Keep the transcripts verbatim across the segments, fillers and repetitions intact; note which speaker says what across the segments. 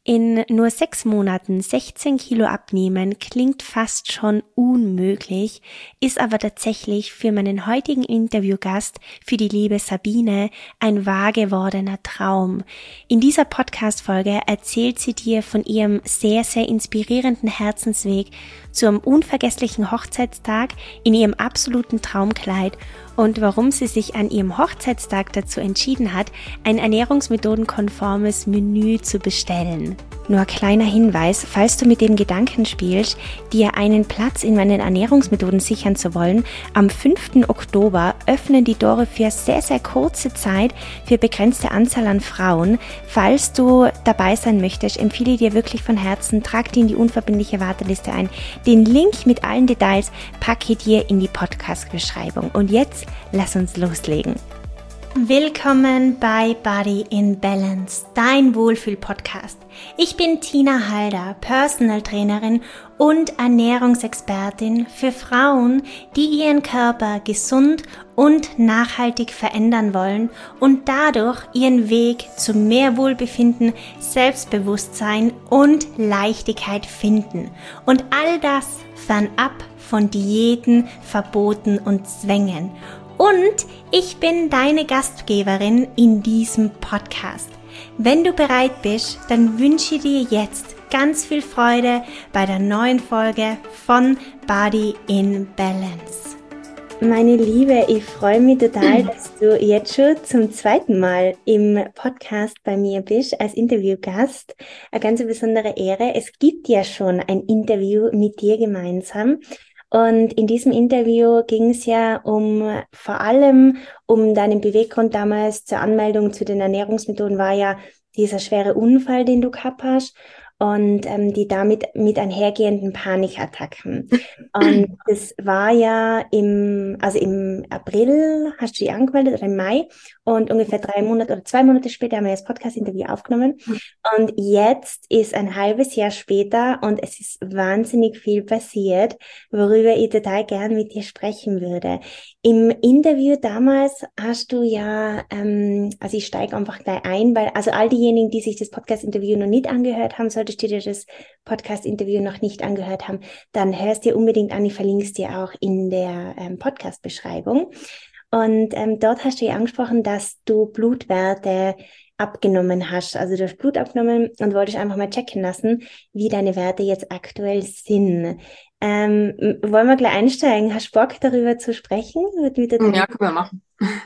Speaker 1: In nur sechs Monaten sechzehn Kilo abnehmen klingt fast schon unmöglich, ist aber tatsächlich für meinen heutigen Interviewgast, für die liebe Sabine, ein wahr gewordener Traum. In dieser Podcast-Folge erzählt sie dir von ihrem sehr, sehr inspirierenden Herzensweg zum unvergesslichen Hochzeitstag in ihrem absoluten Traumkleid und warum sie sich an ihrem Hochzeitstag dazu entschieden hat, ein ernährungsmethodenkonformes Menü zu bestellen. Nur kleiner Hinweis, falls du mit dem Gedanken spielst, dir einen Platz in meinen Ernährungsmethoden sichern zu wollen, am fünften Oktober öffnen die Tore für sehr, sehr kurze Zeit für begrenzte Anzahl an Frauen. Falls du dabei sein möchtest, empfehle ich dir wirklich von Herzen, trag die in die unverbindliche Warteliste ein. Den Link mit allen Details packe ich dir in die Podcast-Beschreibung. Und jetzt lass uns loslegen. Willkommen bei Body in Balance, dein Wohlfühl-Podcast. Ich bin Tina Halder, Personal Trainerin und Ernährungsexpertin für Frauen, die ihren Körper gesund und nachhaltig verändern wollen und dadurch ihren Weg zu mehr Wohlbefinden, Selbstbewusstsein und Leichtigkeit finden. Und all das fernab von Diäten, Verboten und Zwängen. Und ich bin deine Gastgeberin in diesem Podcast. Wenn du bereit bist, dann wünsche ich dir jetzt ganz viel Freude bei der neuen Folge von Body in Balance. Meine Liebe, ich freue mich total, dass du jetzt schon zum zweiten Mal im Podcast bei mir bist als Interviewgast. Eine ganz besondere Ehre. Es gibt ja schon ein Interview mit dir gemeinsam. Und in diesem Interview ging es ja um vor allem um deinen Beweggrund damals zur Anmeldung zu den Ernährungsmethoden war ja dieser schwere Unfall, den du gehabt hast und ähm, die damit mit einhergehenden Panikattacken. Und das war ja im, also im April hast du dich angemeldet oder im Mai und ungefähr drei Monate oder zwei Monate später haben wir das Podcast-Interview aufgenommen. Und jetzt ist ein halbes Jahr später und es ist wahnsinnig viel passiert, worüber ich total gern mit dir sprechen würde. Im Interview damals hast du ja, ähm, also ich steige einfach gleich ein, weil also all diejenigen, die sich das Podcast-Interview noch nicht angehört haben, solltest du dir das Podcast-Interview noch nicht angehört haben, dann hörst dir unbedingt an, ich verlinke es dir auch in der ähm, Podcast-Beschreibung. Und ähm, dort hast du ja angesprochen, dass du Blutwerte abgenommen hast. Also du hast Blut abgenommen und wolltest einfach mal checken lassen, wie deine Werte jetzt aktuell sind. Ähm, wollen wir gleich einsteigen? Hast du Bock, darüber zu sprechen?
Speaker 2: Ja, können wir machen.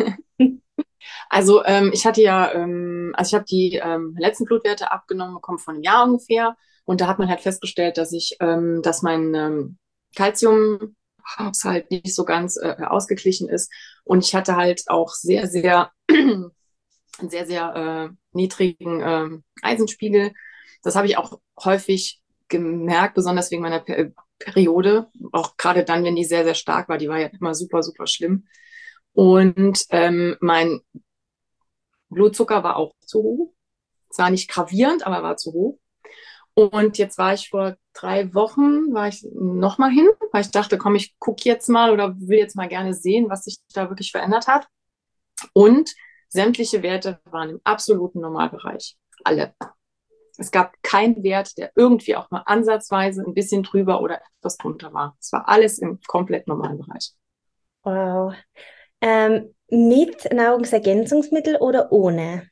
Speaker 2: Also ähm, ich hatte ja, ähm, also ich habe die ähm, letzten Blutwerte abgenommen bekommen von einem Jahr ungefähr. Und da hat man halt festgestellt, dass ich, ähm, dass mein ähm, Calciumhaushalt nicht so ganz äh, ausgeglichen ist. Und ich hatte halt auch sehr, sehr, sehr, sehr äh, niedrigen äh, Eisenspiegel. Das habe ich auch häufig gemerkt, besonders wegen meiner per Periode. Auch gerade dann, wenn die sehr, sehr stark war. Die war ja immer super, super schlimm. Und ähm, mein Blutzucker war auch zu hoch. Zwar nicht gravierend, aber war zu hoch. Und jetzt war ich vor drei Wochen, war ich nochmal hin, weil ich dachte, komm, ich gucke jetzt mal oder will jetzt mal gerne sehen, was sich da wirklich verändert hat. Und sämtliche Werte waren im absoluten Normalbereich. Alle. Es gab keinen Wert, der irgendwie auch mal ansatzweise ein bisschen drüber oder etwas drunter war. Es war alles im komplett normalen Bereich.
Speaker 1: Wow. Ähm, mit Nahrungsergänzungsmittel oder ohne?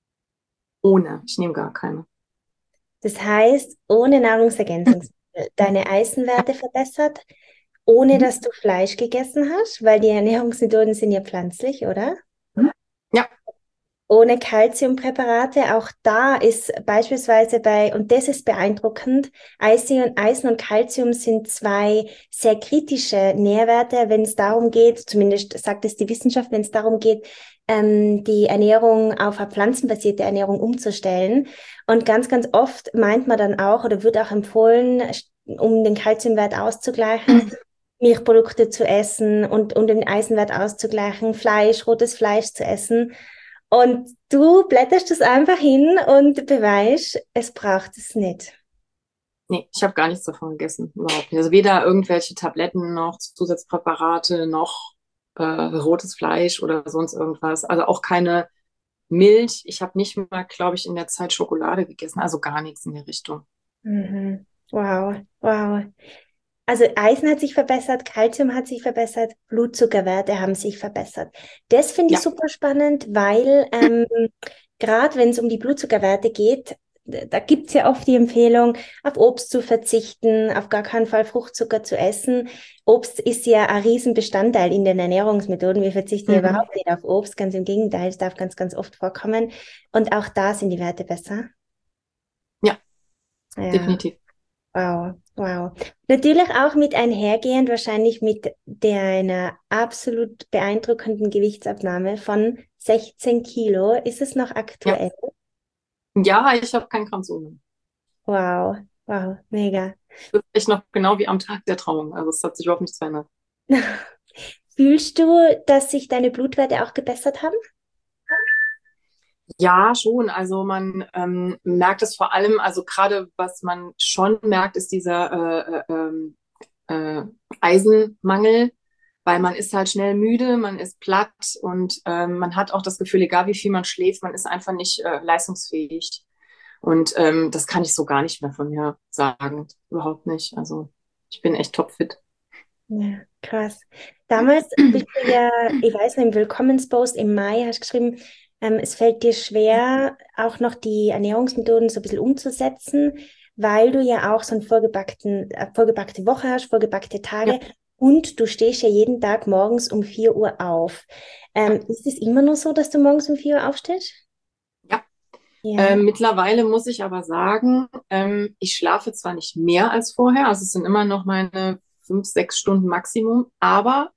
Speaker 2: Ohne. Ich nehme gar keine.
Speaker 1: Das heißt, ohne Nahrungsergänzungsmittel deine Eisenwerte verbessert, ohne dass du Fleisch gegessen hast, weil die Ernährungsmethoden sind ja pflanzlich, oder?
Speaker 2: Ja.
Speaker 1: Ohne Calciumpräparate, auch da ist beispielsweise bei, und das ist beeindruckend, Eisen, Eisen und Calcium sind zwei sehr kritische Nährwerte, wenn es darum geht, zumindest sagt es die Wissenschaft, wenn es darum geht, ähm, die Ernährung auf eine pflanzenbasierte Ernährung umzustellen. Und ganz, ganz oft meint man dann auch oder wird auch empfohlen, um den Calciumwert auszugleichen, Milchprodukte zu essen und um den Eisenwert auszugleichen, Fleisch, rotes Fleisch zu essen. Und du blätterst das einfach hin und beweist, es braucht es nicht.
Speaker 2: Nee, ich habe gar nichts davon gegessen, überhaupt nicht. Also weder irgendwelche Tabletten noch Zusatzpräparate noch äh, rotes Fleisch oder sonst irgendwas. Also auch keine Milch. Ich habe nicht mal, glaube ich, in der Zeit Schokolade gegessen, also gar nichts in der Richtung.
Speaker 1: Mhm. Wow, wow. Also Eisen hat sich verbessert, Kalzium hat sich verbessert, Blutzuckerwerte haben sich verbessert. Das finde ich
Speaker 2: Ja.
Speaker 1: super spannend, weil ähm, gerade wenn es um die Blutzuckerwerte geht, d- da gibt es ja oft die Empfehlung, auf Obst zu verzichten, auf gar keinen Fall Fruchtzucker zu essen. Obst ist ja ein Riesenbestandteil in den Ernährungsmethoden. Wir verzichten ja
Speaker 2: Mhm.
Speaker 1: überhaupt nicht auf Obst, ganz im Gegenteil, es darf ganz, ganz oft vorkommen. Und auch da sind die Werte besser.
Speaker 2: Ja,
Speaker 1: Ja.
Speaker 2: definitiv.
Speaker 1: Wow, wow. Natürlich auch mit einhergehend, wahrscheinlich mit der einer absolut beeindruckenden Gewichtsabnahme von sechzehn Kilo. Ist es noch
Speaker 2: Ja,
Speaker 1: aktuell?
Speaker 2: ja, ich habe kein Kranzone.
Speaker 1: Wow, wow, mega.
Speaker 2: Das ist echt noch genau wie am Tag der Trauung. Also es hat sich überhaupt nichts verändert.
Speaker 1: Fühlst du, dass sich deine Blutwerte auch gebessert haben?
Speaker 2: Ja, schon. Also man ähm, merkt es vor allem, also gerade was man schon merkt, ist dieser äh, äh, ähm, äh, Eisenmangel, weil man ist halt schnell müde, man ist platt und ähm, man hat auch das Gefühl, egal wie viel man schläft, man ist einfach nicht äh, leistungsfähig. Und ähm, das kann ich so gar nicht mehr von mir sagen. Überhaupt nicht. Also ich bin echt topfit.
Speaker 1: Ja, krass. Damals bist du ja, ich weiß noch, im Willkommenspost im Mai hast du geschrieben, ähm, es fällt dir schwer, auch noch die Ernährungsmethoden so ein bisschen umzusetzen, weil du ja auch so eine vorgebackten, äh, vorgebackte Woche hast, vorgebackte
Speaker 2: Ja,
Speaker 1: Tage und du stehst ja jeden Tag morgens um vier Uhr auf.
Speaker 2: ja,
Speaker 1: Ähm, ist es immer noch so, dass du morgens um vier Uhr aufstehst?
Speaker 2: ja.
Speaker 1: Ja.
Speaker 2: Ähm, mittlerweile muss ich aber sagen, ähm, ich schlafe zwar nicht mehr als vorher, also es sind immer noch meine fünf, sechs Stunden Maximum, aber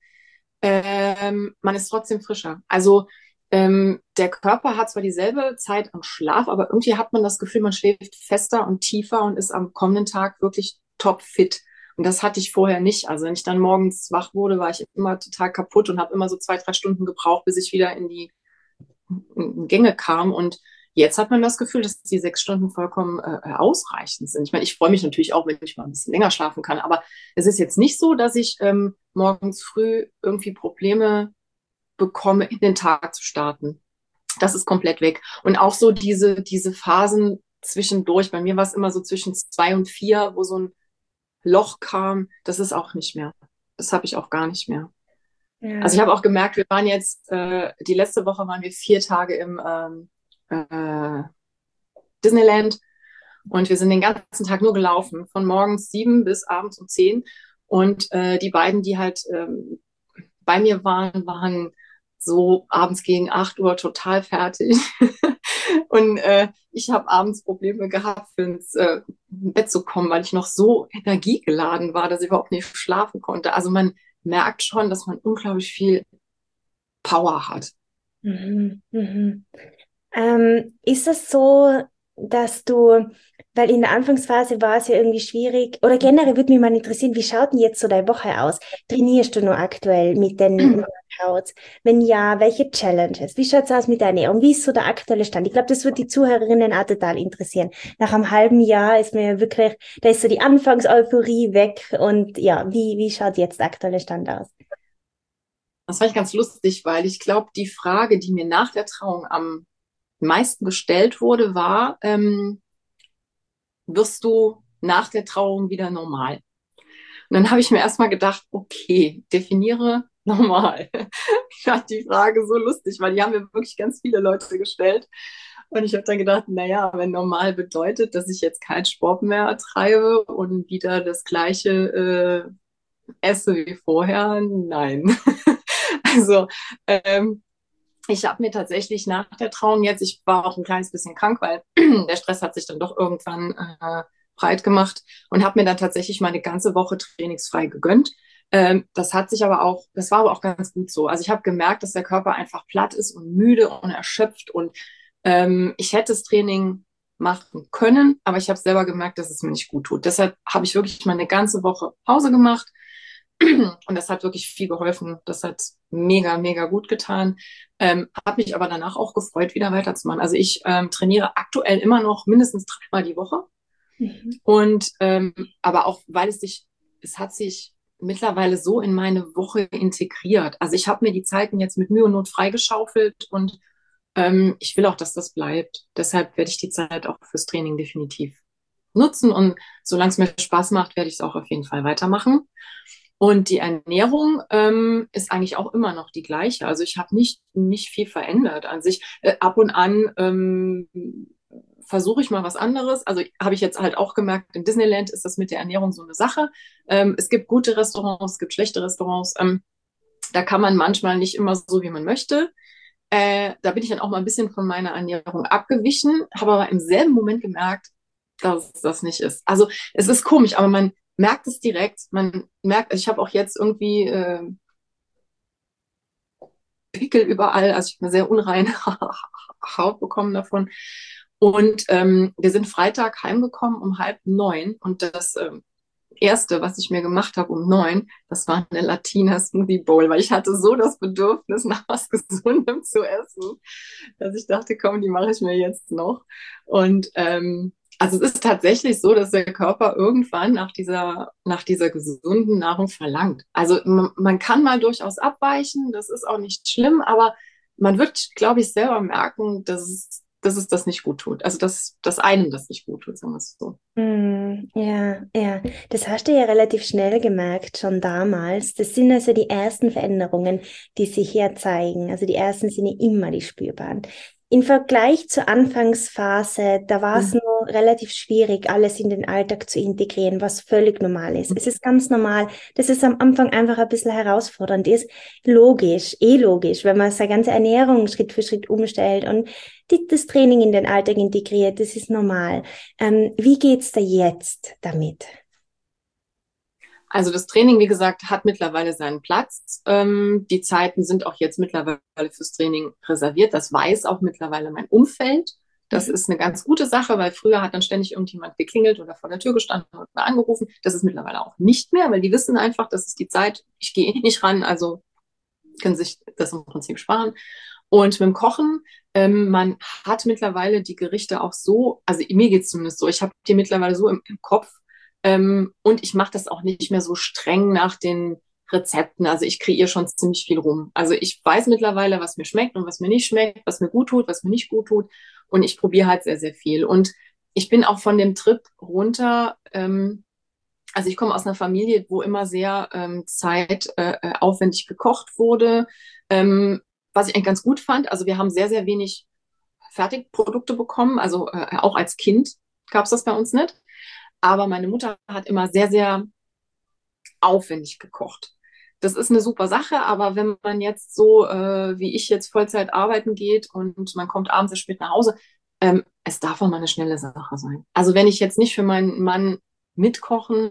Speaker 2: ähm, man ist trotzdem frischer. Also ähm, der Körper hat zwar dieselbe Zeit am Schlaf, aber irgendwie hat man das Gefühl, man schläft fester und tiefer und ist am kommenden Tag wirklich topfit. Und das hatte ich vorher nicht. Also wenn ich dann morgens wach wurde, war ich immer total kaputt und habe immer so zwei, drei Stunden gebraucht, bis ich wieder in die Gänge kam. Und jetzt hat man das Gefühl, dass die sechs Stunden vollkommen äh, ausreichend sind. Ich meine, ich freue mich natürlich auch, wenn ich mal ein bisschen länger schlafen kann, aber es ist jetzt nicht so, dass ich ähm, morgens früh irgendwie Probleme bekomme, in den Tag zu starten. Das ist komplett weg. Und auch so diese, diese Phasen zwischendurch, bei mir war es immer so zwischen zwei und vier, wo so ein Loch kam, das ist auch nicht mehr. Das habe ich auch gar nicht mehr. Also ich
Speaker 1: Ja.
Speaker 2: habe auch gemerkt, wir waren jetzt, äh, die letzte Woche waren wir vier Tage im ähm, äh, Disneyland und wir sind den ganzen Tag nur gelaufen, von morgens sieben bis abends um zehn. Und äh, die beiden, die halt ähm, bei mir waren, waren so abends gegen acht Uhr total fertig. Und äh, ich habe abends Probleme gehabt, ins äh, Bett zu kommen, weil ich noch so energiegeladen war, dass ich überhaupt nicht schlafen konnte. Also man merkt schon, dass man unglaublich viel Power hat.
Speaker 1: Mhm. Mhm. Ähm, ist es so, dass du, weil in der Anfangsphase war es ja irgendwie schwierig, oder generell würde mich mal interessieren, wie schaut denn jetzt so deine Woche aus? Trainierst du nur aktuell mit den Workouts? Wenn ja, welche Challenges? Wie schaut es aus mit der Ernährung? Wie ist so der aktuelle Stand? Ich glaube, das wird die Zuhörerinnen auch total interessieren. Nach einem halben Jahr ist mir ja wirklich, da ist so die Anfangseuphorie weg und ja, wie, wie schaut jetzt der aktuelle Stand aus?
Speaker 2: Das fand ich ganz lustig, weil ich glaube, die Frage, die mir nach der Trauung am meisten gestellt wurde, war, ähm, wirst du nach der Trauung wieder normal? Und dann habe ich mir erstmal gedacht, okay, definiere normal. Ich fand die Frage so lustig, weil die haben mir wirklich ganz viele Leute gestellt. Und ich habe dann gedacht, naja, wenn normal bedeutet, dass ich jetzt keinen Sport mehr treibe und wieder das gleiche äh, esse wie vorher, nein. Also ähm, ich habe mir tatsächlich nach der Trauung jetzt, ich war auch ein kleines bisschen krank, weil der Stress hat sich dann doch irgendwann äh, breit gemacht und habe mir dann tatsächlich mal eine ganze Woche trainingsfrei gegönnt. Ähm, das hat sich aber auch, das war aber auch ganz gut so. Also ich habe gemerkt, dass der Körper einfach platt ist und müde und erschöpft und ähm, ich hätte das Training machen können, aber ich habe selber gemerkt, dass es mir nicht gut tut. Deshalb habe ich wirklich mal eine ganze Woche Pause gemacht und das hat wirklich viel geholfen. Das hat mega, mega gut getan. Ähm, habe mich aber danach auch gefreut, wieder weiterzumachen. Also ich ähm, trainiere aktuell immer noch mindestens dreimal die Woche.
Speaker 1: Mhm.
Speaker 2: Und ähm, aber auch, weil es sich, es hat sich mittlerweile so in meine Woche integriert. Also ich habe mir die Zeiten jetzt mit Mühe und Not freigeschaufelt und Ähm, ich will auch, dass das bleibt. Deshalb werde ich die Zeit auch fürs Training definitiv nutzen. Und solange es mir Spaß macht, werde ich es auch auf jeden Fall weitermachen. Und die Ernährung ähm, ist eigentlich auch immer noch die gleiche. Also ich habe nicht, nicht viel verändert an sich. Äh, ab und an ähm, versuche ich mal was anderes. Also habe ich jetzt halt auch gemerkt, in Disneyland ist das mit der Ernährung so eine Sache. Ähm, es gibt gute Restaurants, es gibt schlechte Restaurants. Ähm, da kann man manchmal nicht immer so, wie man möchte. Äh, da bin ich dann auch mal ein bisschen von meiner Ernährung abgewichen, habe aber im selben Moment gemerkt, dass das nicht ist. Also es ist komisch, aber man merkt es direkt. Man merkt, ich habe auch jetzt irgendwie äh, Pickel überall, also ich habe eine sehr unreine Haut bekommen davon. Und ähm, wir sind Freitag heimgekommen um halb neun und das ähm, Erste, was ich mir gemacht habe um neun, das war eine Latina Smoothie Bowl, weil ich hatte so das Bedürfnis nach was Gesundem zu essen, dass ich dachte, komm, die mache ich mir jetzt noch. Und ähm, also es ist tatsächlich so, dass der Körper irgendwann nach dieser, nach dieser gesunden Nahrung verlangt. Also man, man kann mal durchaus abweichen, das ist auch nicht schlimm, aber man wird, glaube ich, selber merken, dass es, dass es das nicht gut tut. Also dass, dass einem das nicht gut tut, sagen wir es so.
Speaker 1: Hm, ja, ja, das hast du ja relativ schnell gemerkt, schon damals. Das sind also die ersten Veränderungen, die sich hier zeigen. Also die ersten sind ja immer die spürbaren. Im Vergleich zur Anfangsphase, da war es
Speaker 2: Mhm.
Speaker 1: nur relativ schwierig, alles in den Alltag zu integrieren, was völlig normal ist. Es ist ganz normal, dass es am Anfang einfach ein bisschen herausfordernd ist. Logisch, eh logisch, wenn man seine ganze Ernährung Schritt für Schritt umstellt und die, das Training in den Alltag integriert, das ist normal. Ähm, wie geht's da jetzt damit?
Speaker 2: Also das Training, wie gesagt, hat mittlerweile seinen Platz. Ähm, die Zeiten sind auch jetzt mittlerweile fürs Training reserviert. Das weiß auch mittlerweile mein Umfeld. Das
Speaker 1: Mhm.
Speaker 2: ist eine ganz gute Sache, weil früher hat dann ständig irgendjemand geklingelt oder vor der Tür gestanden oder angerufen. Das ist mittlerweile auch nicht mehr, weil die wissen einfach, das ist die Zeit. Ich gehe eh nicht ran, also können sich das im Prinzip sparen. Und mit dem Kochen, ähm, man hat mittlerweile die Gerichte auch so, also mir geht's zumindest so, ich habe die mittlerweile so im, im Kopf, ähm, und ich mache das auch nicht mehr so streng nach den Rezepten. Also ich kreiere schon ziemlich viel rum. Also ich weiß mittlerweile, was mir schmeckt und was mir nicht schmeckt, was mir gut tut, was mir nicht gut tut. Und ich probiere halt sehr, sehr viel. Und ich bin auch von dem Trip runter, ähm, also ich komme aus einer Familie, wo immer sehr ähm, zeitaufwendig äh, gekocht wurde, ähm, was ich eigentlich ganz gut fand. Also wir haben sehr, sehr wenig Fertigprodukte bekommen. Also äh, auch als Kind gab es das bei uns nicht. Aber meine Mutter hat immer sehr, sehr aufwendig gekocht. Das ist eine super Sache, aber wenn man jetzt so, äh, wie ich jetzt Vollzeit arbeiten geht und man kommt abends sehr spät nach Hause, ähm, es darf auch mal eine schnelle Sache sein. Also wenn ich jetzt nicht für meinen Mann mitkochen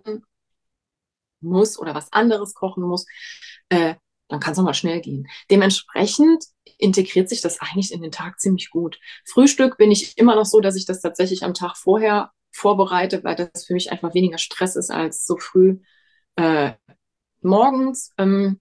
Speaker 2: muss oder was anderes kochen muss, äh, dann kann es auch mal schnell gehen. Dementsprechend integriert sich das eigentlich in den Tag ziemlich gut. Frühstück bin ich immer noch so, dass ich das tatsächlich am Tag vorher vorbereite, weil das für mich einfach weniger Stress ist als so früh äh, morgens. Ähm,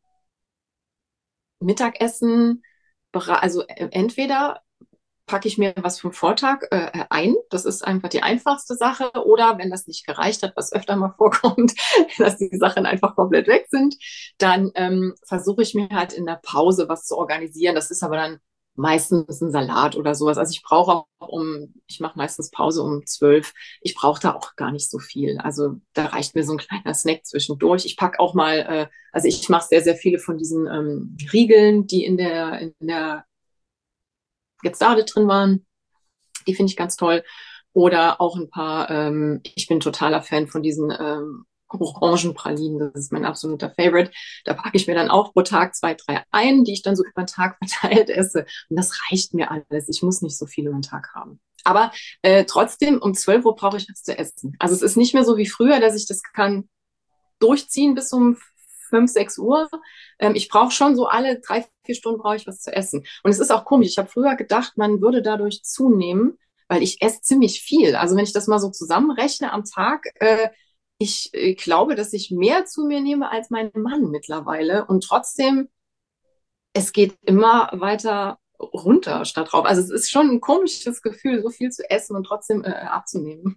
Speaker 2: Mittagessen, also äh, entweder packe ich mir was vom Vortag äh, ein. Das ist einfach die einfachste Sache. Oder wenn das nicht gereicht hat, was öfter mal vorkommt, dass die Sachen einfach komplett weg sind, dann ähm, versuche ich mir halt in der Pause was zu organisieren. Das ist aber dann meistens ein Salat oder sowas. Also ich brauche auch um, ich mache meistens Pause um zwölf. Ich brauche da auch gar nicht so viel. Also da reicht mir so ein kleiner Snack zwischendurch. Ich packe auch mal, äh, also ich mache sehr, sehr viele von diesen ähm, Riegeln, die in der, in der jetzt da drin waren. Die finde ich ganz toll. Oder auch ein paar, ähm, ich bin totaler Fan von diesen ähm, Orangenpralinen, das ist mein absoluter Favorite. Da packe ich mir dann auch pro Tag zwei, drei ein, die ich dann so über den Tag verteilt esse. Und das reicht mir alles. Ich muss nicht so viel über den Tag haben. Aber äh, trotzdem, um zwölf Uhr brauche ich was zu essen. Also es ist nicht mehr so wie früher, dass ich das kann durchziehen bis um fünf, sechs Uhr. Ähm, ich brauche schon so alle drei, vier Stunden brauche ich was zu essen. Und es ist auch komisch. Ich habe früher gedacht, man würde dadurch zunehmen, weil ich esse ziemlich viel. Also wenn ich das mal so zusammenrechne am Tag, äh, ich äh, glaube, dass ich mehr zu mir nehme als mein Mann mittlerweile. Und trotzdem, es geht immer weiter runter statt rauf. Also es ist schon ein komisches Gefühl, so viel zu essen und trotzdem äh, abzunehmen.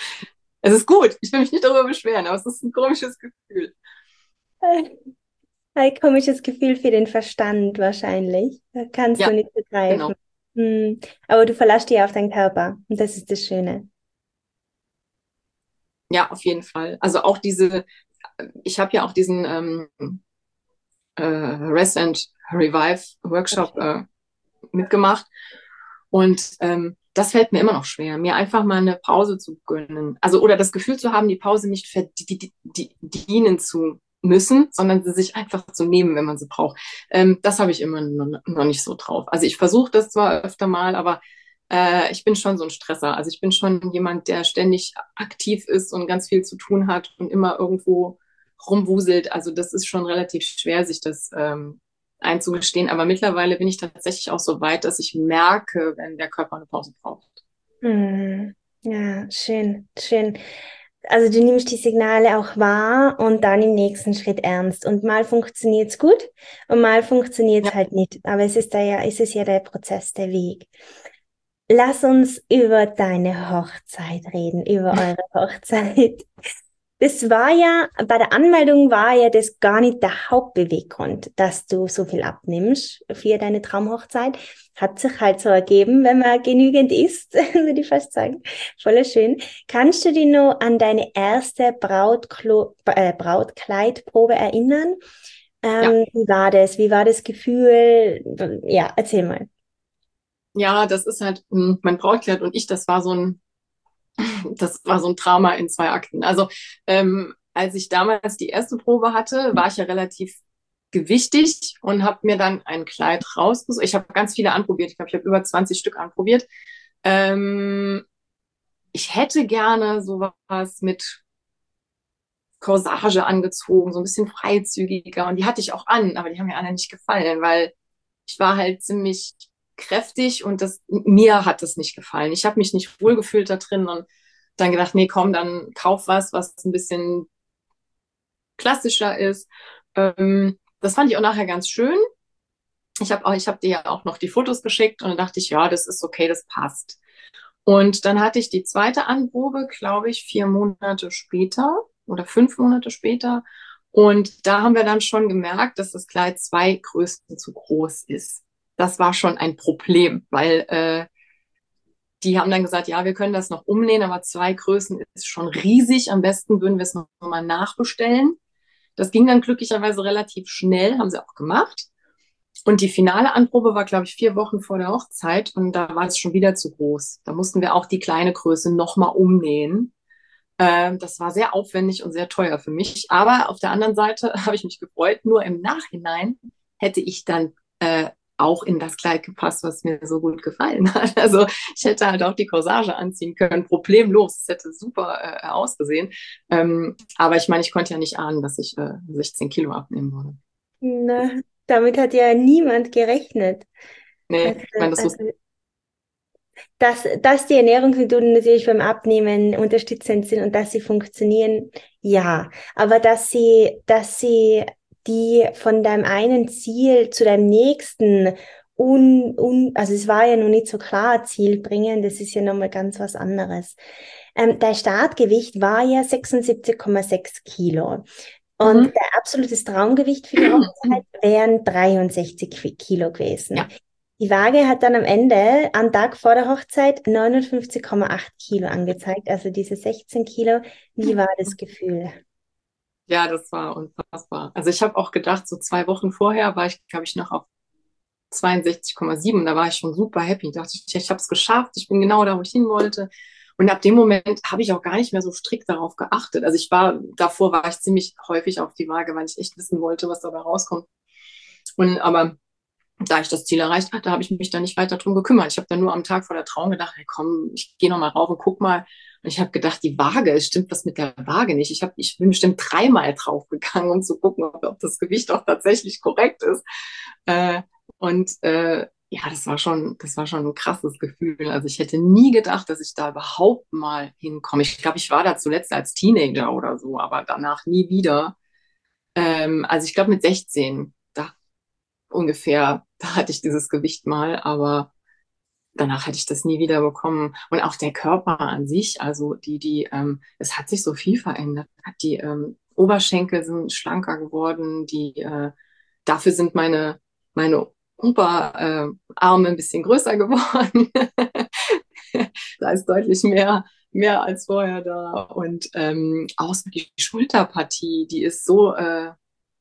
Speaker 2: Es ist gut. Ich will mich nicht darüber beschweren, aber es ist ein komisches Gefühl.
Speaker 1: Ein komisches Gefühl für den Verstand wahrscheinlich. Da kannst du
Speaker 2: Ja,
Speaker 1: nicht begreifen.
Speaker 2: genau.
Speaker 1: Hm. Aber du verlässt dich auf deinen Körper. Und das ist das Schöne.
Speaker 2: Ja, auf jeden Fall. Also auch diese, ich habe ja auch diesen ähm, äh, Rest and Revive Workshop
Speaker 1: Okay.
Speaker 2: äh, mitgemacht. Und ähm, das fällt mir immer noch schwer, mir einfach mal eine Pause zu gönnen. Also, oder das Gefühl zu haben, die Pause nicht verdie- die, dienen zu müssen, sondern sie sich einfach zu nehmen, wenn man sie braucht. Ähm, das habe ich immer noch, noch nicht so drauf. Also ich versuche das zwar öfter mal, aber äh, ich bin schon so ein Stresser. Also ich bin schon jemand, der ständig aktiv ist und ganz viel zu tun hat und immer irgendwo rumwuselt. Also das ist schon relativ schwer, sich das ähm, einzugestehen. Aber mittlerweile bin ich tatsächlich auch so weit, dass ich merke, wenn der Körper eine Pause braucht.
Speaker 1: Hm. Ja, schön, schön. Also du nimmst die Signale auch wahr und dann im nächsten Schritt ernst. Und mal funktioniert es gut und mal funktioniert es
Speaker 2: Ja,
Speaker 1: halt nicht. Aber es ist da ja, es ist ja der Prozess, der Weg. Lass uns über deine Hochzeit reden, über eure Hochzeit. Das war ja, bei der Anmeldung war ja das gar nicht der Hauptbeweggrund, dass du so viel abnimmst für deine Traumhochzeit. Hat sich halt so ergeben, wenn man genügend isst, würde ich fast sagen. Voll schön. Kannst du dich noch an deine erste Brautklo äh, Brautkleidprobe erinnern?
Speaker 2: ja,
Speaker 1: Ähm, wie war das? Wie war das Gefühl? Ja, erzähl mal.
Speaker 2: ja, das ist halt, mh, mein Brautkleid und ich, das war so ein, das war so ein Drama in zwei Akten. Also ähm, als ich damals die erste Probe hatte, war ich ja relativ gewichtig und habe mir dann ein Kleid rausgesucht. Ich habe ganz viele anprobiert. Ich glaube, ich habe über zwanzig Stück anprobiert. Ähm, ich hätte gerne sowas mit Corsage angezogen, so ein bisschen freizügiger. Und die hatte ich auch an, aber die haben mir alle nicht gefallen, weil ich war halt ziemlich kräftig und das, mir hat das nicht gefallen. Ich habe mich nicht wohlgefühlt da drin und dann gedacht, nee, komm, dann kauf was, was ein bisschen klassischer ist. Ähm, das fand ich auch nachher ganz schön. Ich habe auch, ich habe dir ja auch noch die Fotos geschickt und dann dachte ich, ja, das ist okay, das passt. Und dann hatte ich die zweite Anprobe, glaube ich, vier Monate später oder fünf Monate später. Und da haben wir dann schon gemerkt, dass das Kleid zwei Größen zu groß ist. Das war schon ein Problem, weil äh, die haben dann gesagt, ja, wir können das noch umnähen, aber zwei Größen ist schon riesig. Am besten würden wir es noch mal nachbestellen. Das ging dann glücklicherweise relativ schnell, haben sie auch gemacht. Und die finale Anprobe war, glaube ich, vier Wochen vor der Hochzeit und da war es schon wieder zu groß. Da mussten wir auch die kleine Größe nochmal umnähen. Ähm, das war sehr aufwendig und sehr teuer für mich. Aber auf der anderen Seite habe ich mich gefreut. Nur im Nachhinein hätte ich dann äh, auch in das Kleid gepasst, was mir so gut gefallen hat. Also ich hätte halt auch die Corsage anziehen können, problemlos. Es hätte super äh, ausgesehen. Ähm, aber ich meine, ich konnte ja nicht ahnen, dass ich äh, sechzehn Kilo abnehmen würde.
Speaker 1: Na, damit hat ja niemand gerechnet.
Speaker 2: Nee,
Speaker 1: Also,
Speaker 2: ich meine, das wusste
Speaker 1: also dass, dass die Ernährungsmethoden natürlich beim Abnehmen unterstützend sind und dass sie funktionieren, ja. Aber dass sie, dass sie die von deinem einen Ziel zu deinem nächsten un, un, also es war ja noch nicht so klar, Ziel bringen, das ist ja nochmal ganz was anderes. Ähm, dein Startgewicht war ja sechsundsiebzig Komma sechs Kilo. Und
Speaker 2: mhm.
Speaker 1: dein absolutes Traumgewicht für die Hochzeit wären dreiundsechzig Kilo gewesen.
Speaker 2: Ja.
Speaker 1: Die Waage hat dann am Ende, am Tag vor der Hochzeit, neunundfünfzig Komma acht Kilo angezeigt, also diese sechzehn Kilo. Wie war das Gefühl?
Speaker 2: Ja, das war unfassbar. Also ich habe auch gedacht, so zwei Wochen vorher war ich, glaube ich, noch auf zweiundsechzig Komma sieben. Da war ich schon super happy. Da dachte ich, ich habe es geschafft. Ich bin genau da, wo ich hin wollte. Und ab dem Moment habe ich auch gar nicht mehr so strikt darauf geachtet. Also ich war, davor war ich ziemlich häufig auf die Waage, weil ich echt wissen wollte, was dabei rauskommt. Und aber da ich das Ziel erreicht hatte, habe ich mich da nicht weiter drum gekümmert. Ich habe dann nur am Tag vor der Trauung gedacht, hey, komm, ich gehe noch mal rauf und guck mal. Und ich habe gedacht, die Waage, es stimmt was mit der Waage nicht. Ich, hab, ich bin bestimmt dreimal draufgegangen, um zu gucken, ob, ob das Gewicht auch tatsächlich korrekt ist. Äh, und äh, ja, das war schon, das war schon ein krasses Gefühl. Also ich hätte nie gedacht, dass ich da überhaupt mal hinkomme. Ich glaube, ich war da zuletzt als Teenager oder so, aber danach nie wieder. Ähm, also ich glaube mit sechzehn, da ungefähr, da hatte ich dieses Gewicht mal, aber danach hätte ich das nie wieder bekommen. Und auch der Körper an sich, also die, die, ähm, es hat sich so viel verändert. Die, ähm, Oberschenkel sind schlanker geworden. Die, äh, dafür sind meine, meine Oberarme äh, Arme ein bisschen größer geworden. Da ist deutlich mehr, mehr als vorher da. Und ähm, auch so die Schulterpartie, die ist so äh,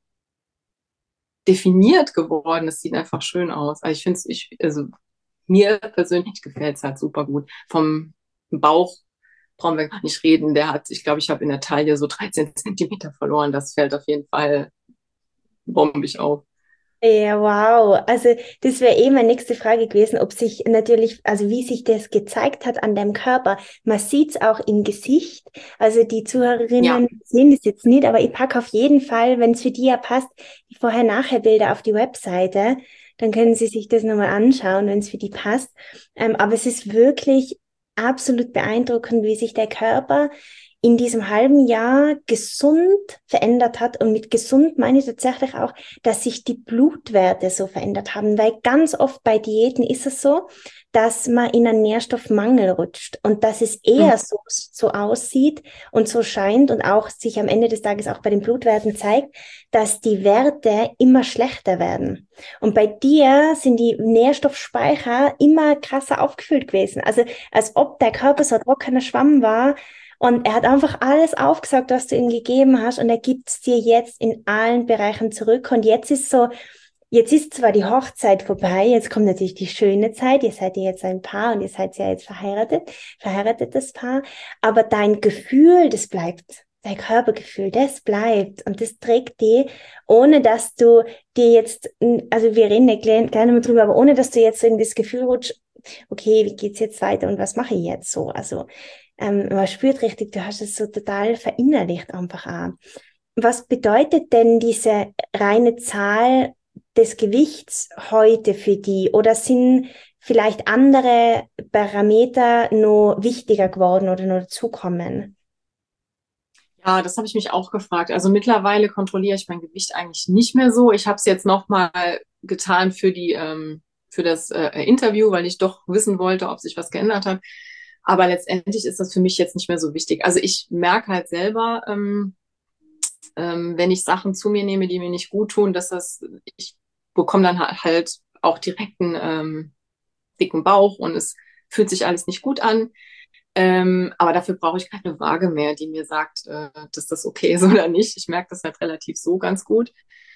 Speaker 2: definiert geworden. Das sieht einfach schön aus. Also ich finde es, ich, also mir persönlich gefällt es halt super gut. Vom Bauch brauchen wir gar nicht reden. Der hat, ich glaube, ich habe in der Taille so dreizehn Zentimeter verloren. Das fällt auf jeden Fall bombig auf.
Speaker 1: Ja, wow. Also das wäre eh meine nächste Frage gewesen, ob sich natürlich, also wie sich das gezeigt hat an deinem Körper. Man sieht es auch im Gesicht. Also die
Speaker 2: Ja,
Speaker 1: Zuhörerinnen sehen es jetzt nicht, aber ich packe auf jeden Fall, wenn es für die ja passt, die Vorher-Nachher-Bilder auf die Webseite. Dann können sie sich das nochmal anschauen, wenn es für die passt. Ähm, aber es ist wirklich absolut beeindruckend, wie sich der Körper in diesem halben Jahr gesund verändert hat. Und mit gesund meine ich tatsächlich auch, dass sich die Blutwerte so verändert haben, weil ganz oft bei Diäten ist es so, dass man in einen Nährstoffmangel rutscht und dass es
Speaker 2: mhm.
Speaker 1: eher so, so aussieht und so scheint und auch sich am Ende des Tages auch bei den Blutwerten zeigt, dass die Werte immer schlechter werden. Und bei dir sind die Nährstoffspeicher immer krasser aufgefüllt gewesen. Also als ob der Körper so ein trockener Schwamm war, und er hat einfach alles aufgesaugt, was du ihm gegeben hast, und er gibt es dir jetzt in allen Bereichen zurück. Und jetzt ist so, jetzt ist zwar die Hochzeit vorbei, jetzt kommt natürlich die schöne Zeit, ihr seid ja jetzt ein Paar und ihr seid ja jetzt verheiratet, verheiratetes Paar, aber dein Gefühl, das bleibt. Dein Körpergefühl, das bleibt und das trägt die, ohne dass du dir jetzt, also wir reden ja gerne mal drüber, aber ohne dass du jetzt in das Gefühl rutschst, okay, wie geht's jetzt weiter und was mache ich jetzt so? Also ähm, man spürt richtig, du hast es so total verinnerlicht einfach auch. Was bedeutet denn diese reine Zahl des Gewichts heute für die? Oder sind vielleicht andere Parameter noch wichtiger geworden oder noch dazukommen?
Speaker 2: Ja, das habe ich mich auch gefragt. Also mittlerweile kontrolliere ich mein Gewicht eigentlich nicht mehr so. Ich habe es jetzt nochmal getan für die, ähm, für das äh, Interview, weil ich doch wissen wollte, ob sich was geändert hat. Aber letztendlich ist das für mich jetzt nicht mehr so wichtig. Also ich merke halt selber, ähm, ähm, wenn ich Sachen zu mir nehme, die mir nicht gut tun, dass das, ich bekomme dann halt auch direkt einen ähm, dicken Bauch und es fühlt sich alles nicht gut an. Ähm, aber dafür brauche ich keine Waage mehr, die mir sagt, äh, dass das okay ist oder nicht. Ich merke das halt relativ so ganz gut.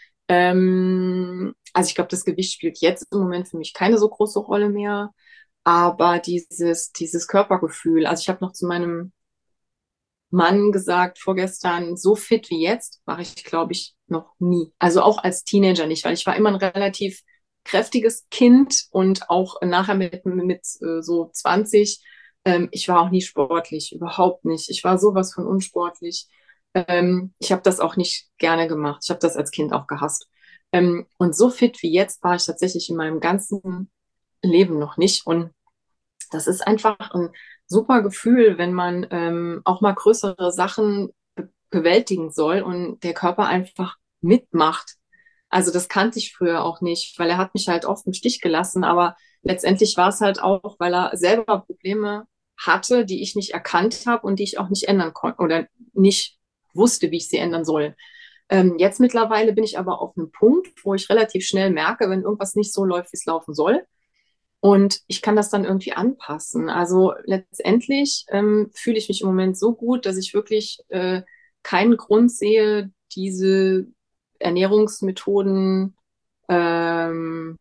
Speaker 2: Ähm, also ich glaube, das Gewicht spielt jetzt im Moment für mich keine so große Rolle mehr. Aber dieses, dieses Körpergefühl, also ich habe noch zu meinem Mann gesagt vorgestern, so fit wie jetzt war ich, glaube ich, noch nie. Also auch als Teenager nicht, weil ich war immer ein relativ kräftiges Kind und auch nachher mit, mit äh, so zwanzig, ähm, ich war auch nie sportlich, überhaupt nicht. Ich war sowas von unsportlich. Ähm, ich habe das auch nicht gerne gemacht. Ich habe das als Kind auch gehasst. Ähm, und so fit wie jetzt war ich tatsächlich in meinem ganzen Leben noch nicht. Und das ist einfach ein super Gefühl, wenn man ähm, auch mal größere Sachen be bewältigen soll und der Körper einfach mitmacht. Also das kannte ich früher auch nicht, weil er hat mich halt oft im Stich gelassen, aber letztendlich war es halt auch, weil er selber Probleme hatte, die ich nicht erkannt habe und die ich auch nicht ändern konnte oder nicht wusste, wie ich sie ändern soll. Ähm, jetzt mittlerweile bin ich aber auf einem Punkt, wo ich relativ schnell merke, wenn irgendwas nicht so läuft, wie es laufen soll. Und ich kann das dann irgendwie anpassen. Also letztendlich ähm, fühle ich mich im Moment so gut, dass ich wirklich äh, keinen Grund sehe, diese Ernährungsmethoden ähm,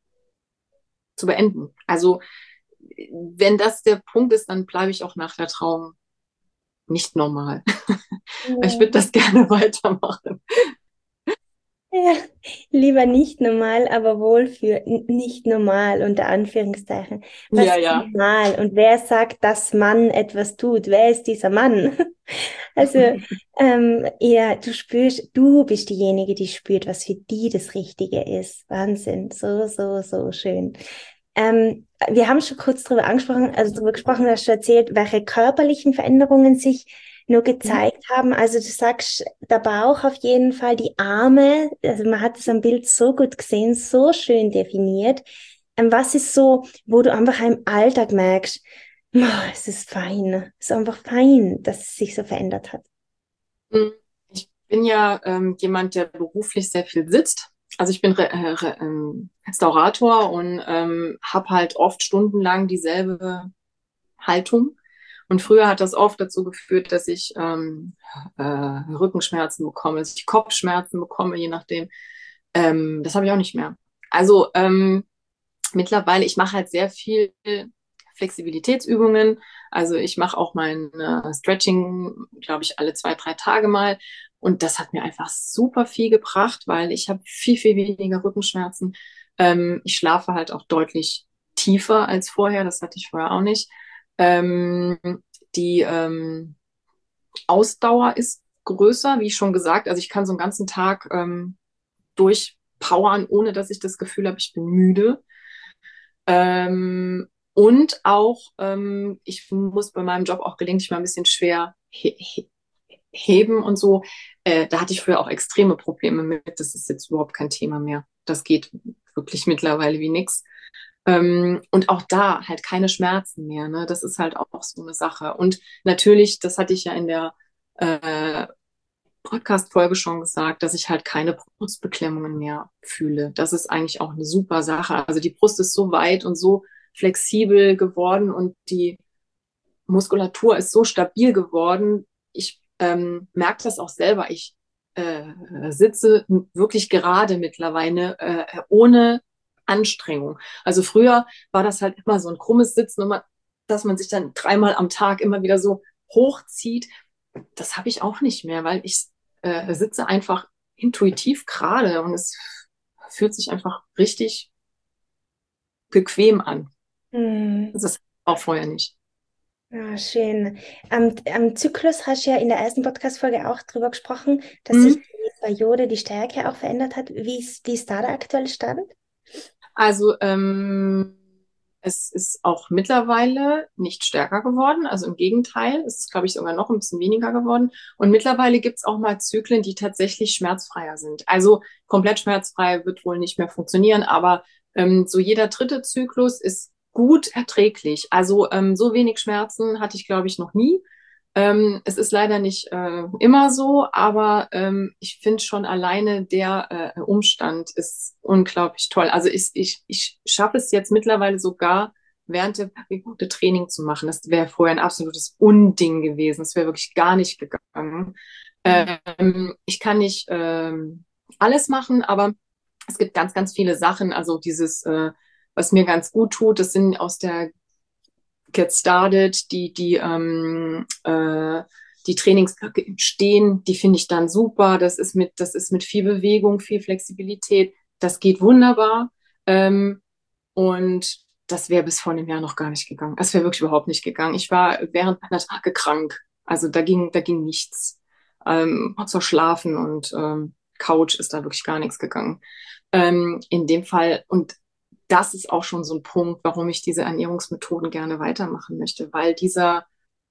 Speaker 2: zu beenden. Also wenn das der Punkt ist, dann bleibe ich auch nach der Trauung nicht normal. Ich würde das gerne weitermachen.
Speaker 1: Ja, lieber nicht normal, aber wohl für n- nicht normal, unter Anführungszeichen. Was
Speaker 2: Ja,
Speaker 1: ist
Speaker 2: ja.
Speaker 1: normal? Und wer sagt, dass Mann etwas tut? Wer ist dieser Mann? Also, ähm, ja, du spürst, du bist diejenige, die spürt, was für die das Richtige ist. Wahnsinn. So, so, so schön. Ähm, wir haben schon kurz drüber angesprochen, also drüber gesprochen, hast du erzählt, welche körperlichen Veränderungen sich nur
Speaker 2: Mhm.
Speaker 1: gezeigt haben. Also du sagst, der Bauch auf jeden Fall, die Arme, also man hat es am Bild so gut gesehen, so schön definiert. Ähm, was ist so, wo du einfach im Alltag merkst, oh, es ist fein, es ist einfach fein, dass es sich so verändert hat.
Speaker 2: bin ja ähm, jemand, der beruflich sehr viel sitzt. Also ich bin Re äh, Re ähm, Restaurator und ähm, habe halt oft stundenlang dieselbe Haltung. Und früher hat das oft dazu geführt, dass ich ähm, äh, Rückenschmerzen bekomme, dass ich Kopfschmerzen bekomme, je nachdem. Ähm, das habe ich auch nicht mehr. Also ähm, mittlerweile, ich mache halt sehr viel Flexibilitätsübungen. Also ich mache auch mein äh, Stretching, glaube ich, alle zwei, drei Tage mal. Und das hat mir einfach super viel gebracht, weil ich habe viel, viel weniger Rückenschmerzen. Ähm, ich schlafe halt auch deutlich tiefer als vorher. Das hatte ich vorher auch nicht. Ähm, die ähm, Ausdauer ist größer, wie schon gesagt. Also ich kann so einen ganzen Tag ähm, durchpowern, ohne dass ich das Gefühl habe, ich bin müde. Ähm, und auch, ähm, ich muss bei meinem Job auch gelegentlich mal ein bisschen schwer he he heben und so. Äh, da hatte ich früher auch extreme Probleme mit. Das ist jetzt überhaupt kein Thema mehr. Das geht wirklich mittlerweile wie nix. Ähm, und auch da halt keine Schmerzen mehr. Ne? Das ist halt auch so eine Sache. Und natürlich, das hatte ich ja in der äh, Podcast-Folge schon gesagt, dass ich halt keine Brustbeklemmungen mehr fühle. Das ist eigentlich auch eine super Sache. Also die Brust ist so weit und so flexibel geworden und die Muskulatur ist so stabil geworden. Ich ähm, merke das auch selber. Ich äh, sitze wirklich gerade mittlerweile äh, ohne Anstrengung. Also früher war das halt immer so ein krummes Sitzen, man, dass man sich dann dreimal am Tag immer wieder so hochzieht. Das habe ich auch nicht mehr, weil ich äh, sitze einfach intuitiv gerade und es fühlt sich einfach richtig bequem an.
Speaker 1: Hm.
Speaker 2: Das ist auch vorher nicht.
Speaker 1: Ja, schön. Am, am Zyklus hast du ja in der ersten Podcast-Folge auch drüber gesprochen, dass sich
Speaker 2: Mhm.
Speaker 1: die Periode, die Stärke auch verändert hat. Wie ist, wie ist da der aktuelle Stand?
Speaker 2: Also ähm, es ist auch mittlerweile nicht stärker geworden. Also im Gegenteil, es ist, glaube ich, sogar noch ein bisschen weniger geworden. Und mittlerweile gibt es auch mal Zyklen, die tatsächlich schmerzfreier sind. Also komplett schmerzfrei wird wohl nicht mehr funktionieren, aber ähm, so jeder dritte Zyklus ist gut erträglich. Also ähm, so wenig Schmerzen hatte ich, glaube ich, noch nie. Ähm, es ist leider nicht äh, immer so, aber ähm, ich finde schon alleine der äh, Umstand ist unglaublich toll. Also ich, ich, ich schaffe es jetzt mittlerweile sogar während der Periode Training zu machen. Das wäre vorher ein absolutes Unding gewesen. Das wäre wirklich gar nicht gegangen.
Speaker 1: Mhm.
Speaker 2: Ähm, ich kann nicht ähm, alles machen, aber es gibt ganz, ganz viele Sachen. Also dieses, äh, was mir ganz gut tut, das sind aus der Get Started, die, die, ähm, äh, die Trainingsblöcke im Stehen, die finde ich dann super. Das ist mit, das ist mit viel Bewegung, viel Flexibilität. Das geht wunderbar. Ähm, und das wäre bis vor einem Jahr noch gar nicht gegangen. Das wäre wirklich überhaupt nicht gegangen. Ich war während meiner Tage krank. Also da ging, da ging nichts. Ähm, außer Schlafen und ähm, Couch ist da wirklich gar nichts gegangen. Ähm, in dem Fall, und das ist auch schon so ein Punkt, warum ich diese Ernährungsmethoden gerne weitermachen möchte, weil dieser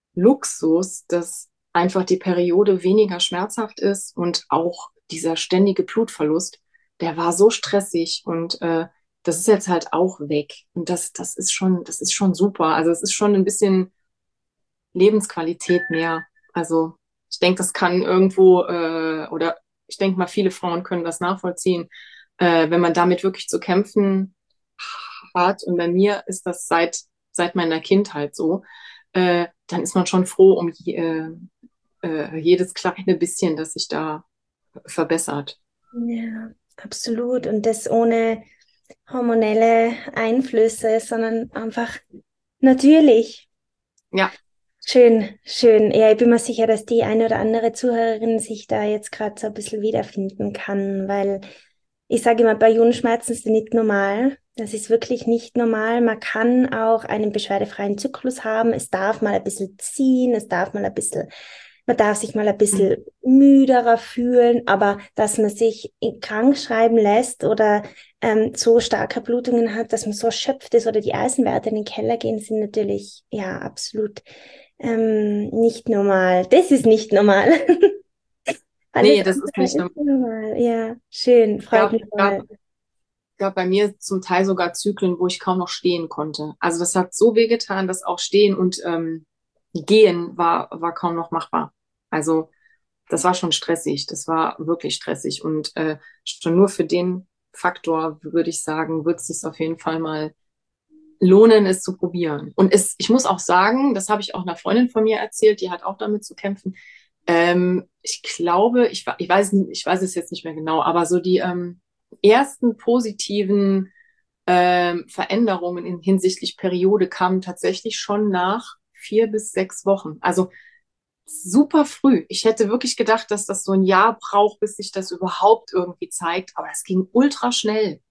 Speaker 2: Luxus, dass einfach die Periode weniger schmerzhaft ist und auch dieser ständige Blutverlust, der war so stressig und äh, das ist jetzt halt auch weg. Und das, das ist schon, das ist schon super. Also es ist schon ein bisschen Lebensqualität mehr. Also ich denke, das kann irgendwo, äh, oder ich denke mal, viele Frauen können das nachvollziehen, äh, wenn man damit wirklich zu kämpfen hat. Und bei mir ist das seit, seit meiner Kindheit so. Äh, dann ist man schon froh um je, äh, äh, jedes kleine bisschen, das sich da verbessert.
Speaker 1: Ja, absolut. Und das ohne hormonelle Einflüsse, sondern einfach natürlich.
Speaker 2: Ja,
Speaker 1: Schön, schön. Ja, ich bin mir sicher, dass die eine oder andere Zuhörerin sich da jetzt gerade so ein bisschen wiederfinden kann, weil ich sage immer, Periodenschmerzen sind nicht normal. Das ist wirklich nicht normal. Man kann auch einen beschwerdefreien Zyklus haben. Es darf mal ein bisschen ziehen, es darf mal ein bisschen, man darf sich mal ein bisschen müderer fühlen, aber dass man sich krank schreiben lässt oder ähm, so starke Blutungen hat, dass man so erschöpft ist oder die Eisenwerte in den Keller gehen, sind natürlich, ja, absolut ähm, nicht normal. Das ist nicht normal. Alles
Speaker 2: nee, das ist
Speaker 1: andere
Speaker 2: nicht
Speaker 1: ist
Speaker 2: normal.
Speaker 1: normal. Ja, schön, freut
Speaker 2: Gab,
Speaker 1: mich
Speaker 2: gab,
Speaker 1: voll.
Speaker 2: gab bei mir zum Teil sogar Zyklen, wo ich kaum noch stehen konnte. Also das hat so wehgetan, dass auch Stehen und ähm, Gehen war, war kaum noch machbar. Also das war schon stressig. Das war wirklich stressig. Und äh, schon nur für den Faktor würde ich sagen, wird es sich auf jeden Fall mal lohnen, es zu probieren. Und es, ich muss auch sagen, das habe ich auch einer Freundin von mir erzählt, die hat auch damit zu kämpfen. Ähm, ich glaube, ich, ich, weiß, ich weiß es jetzt nicht mehr genau, aber so die ähm, ersten positiven ähm, Veränderungen in hinsichtlich Periode kamen tatsächlich schon nach vier bis sechs Wochen. Also super früh. Ich hätte wirklich gedacht, dass das so ein Jahr braucht, bis sich das überhaupt irgendwie zeigt, aber es ging ultra schnell.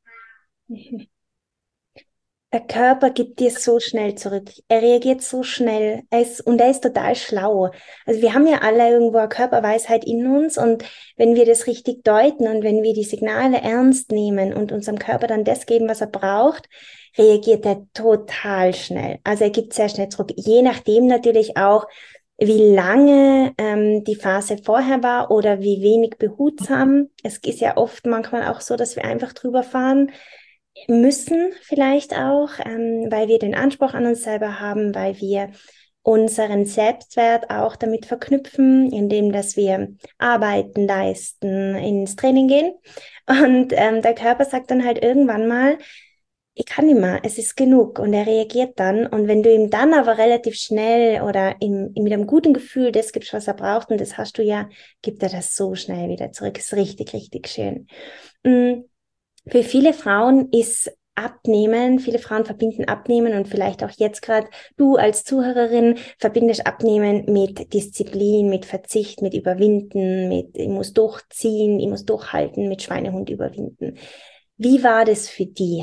Speaker 1: Der Körper gibt dir so schnell zurück. Er reagiert so schnell. Er ist, und er ist total schlau. Also wir haben ja alle irgendwo eine Körperweisheit in uns und wenn wir das richtig deuten und wenn wir die Signale ernst nehmen und unserem Körper dann das geben, was er braucht, reagiert er total schnell. Also er gibt sehr schnell zurück. Je nachdem natürlich auch, wie lange ähm, die Phase vorher war oder wie wenig behutsam. Es ist ja oft manchmal auch so, dass wir einfach drüber fahren müssen vielleicht auch, ähm, weil wir den Anspruch an uns selber haben, weil wir unseren Selbstwert auch damit verknüpfen, indem dass wir arbeiten, leisten, ins Training gehen. Und ähm, der Körper sagt dann halt irgendwann mal, ich kann nicht mehr, es ist genug und er reagiert dann. Und wenn du ihm dann aber relativ schnell oder ihm, ihm mit einem guten Gefühl das gibst, was er braucht, und das hast du ja, gibt er das so schnell wieder zurück. Ist richtig, richtig schön. Mm. Für viele Frauen ist Abnehmen, viele Frauen verbinden Abnehmen und vielleicht auch jetzt gerade du als Zuhörerin verbindest Abnehmen mit Disziplin, mit Verzicht, mit Überwinden, mit ich muss durchziehen, ich muss durchhalten, mit Schweinehund überwinden. Wie war das für die?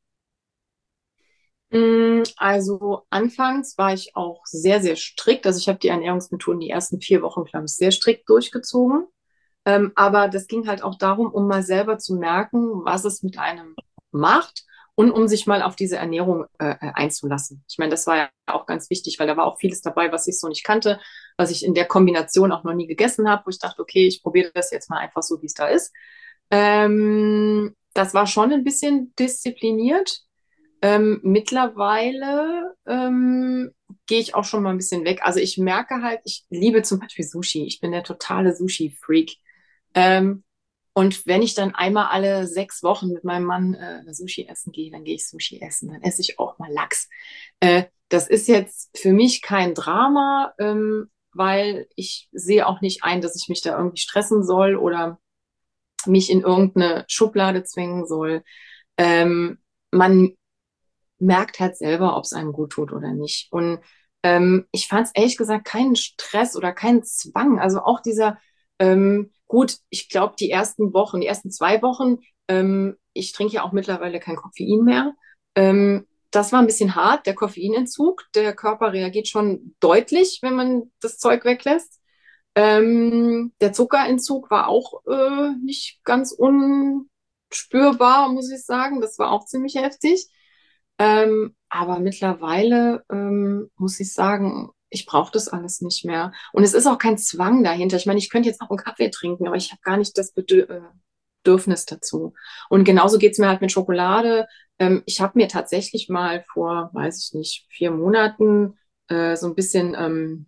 Speaker 2: Also anfangs war ich auch sehr, sehr strikt. Also ich habe die Ernährungsmethoden die ersten vier Wochen, glaube ich, sehr strikt durchgezogen. Ähm, aber das ging halt auch darum, um mal selber zu merken, was es mit einem macht und um sich mal auf diese Ernährung äh, einzulassen. Ich meine, das war ja auch ganz wichtig, weil da war auch vieles dabei, was ich so nicht kannte, was ich in der Kombination auch noch nie gegessen habe, wo ich dachte, okay, ich probiere das jetzt mal einfach so, wie es da ist. Ähm, das war schon ein bisschen diszipliniert. Ähm, mittlerweile ähm, gehe ich auch schon mal ein bisschen weg. Also ich merke halt, ich liebe zum Beispiel Sushi. Ich bin der totale Sushi-Freak. Ähm, und wenn ich dann einmal alle sechs Wochen mit meinem Mann äh, Sushi essen gehe, dann gehe ich Sushi essen. Dann esse ich auch mal Lachs. Äh, das ist jetzt für mich kein Drama, ähm, weil ich sehe auch nicht ein, dass ich mich da irgendwie stressen soll oder mich in irgendeine Schublade zwingen soll. Ähm, man merkt halt selber, ob es einem gut tut oder nicht. Und ähm, ich fand es ehrlich gesagt keinen Stress oder keinen Zwang. Also auch dieser, ähm, gut, ich glaube, die ersten Wochen, die ersten zwei Wochen, ähm, ich trinke ja auch mittlerweile kein Koffein mehr. Ähm, das war ein bisschen hart, der Koffeinentzug. Der Körper reagiert schon deutlich, wenn man das Zeug weglässt. Ähm, der Zuckerentzug war auch äh, nicht ganz unspürbar, muss ich sagen. Das war auch ziemlich heftig. Ähm, aber mittlerweile ähm, muss ich sagen, ich brauche das alles nicht mehr. Und es ist auch kein Zwang dahinter. Ich meine, ich könnte jetzt auch einen Kaffee trinken, aber ich habe gar nicht das Bedür äh, Bedürfnis dazu. Und genauso geht's mir halt mit Schokolade. Ähm, ich habe mir tatsächlich mal vor, weiß ich nicht, vier Monaten äh, so ein bisschen ähm,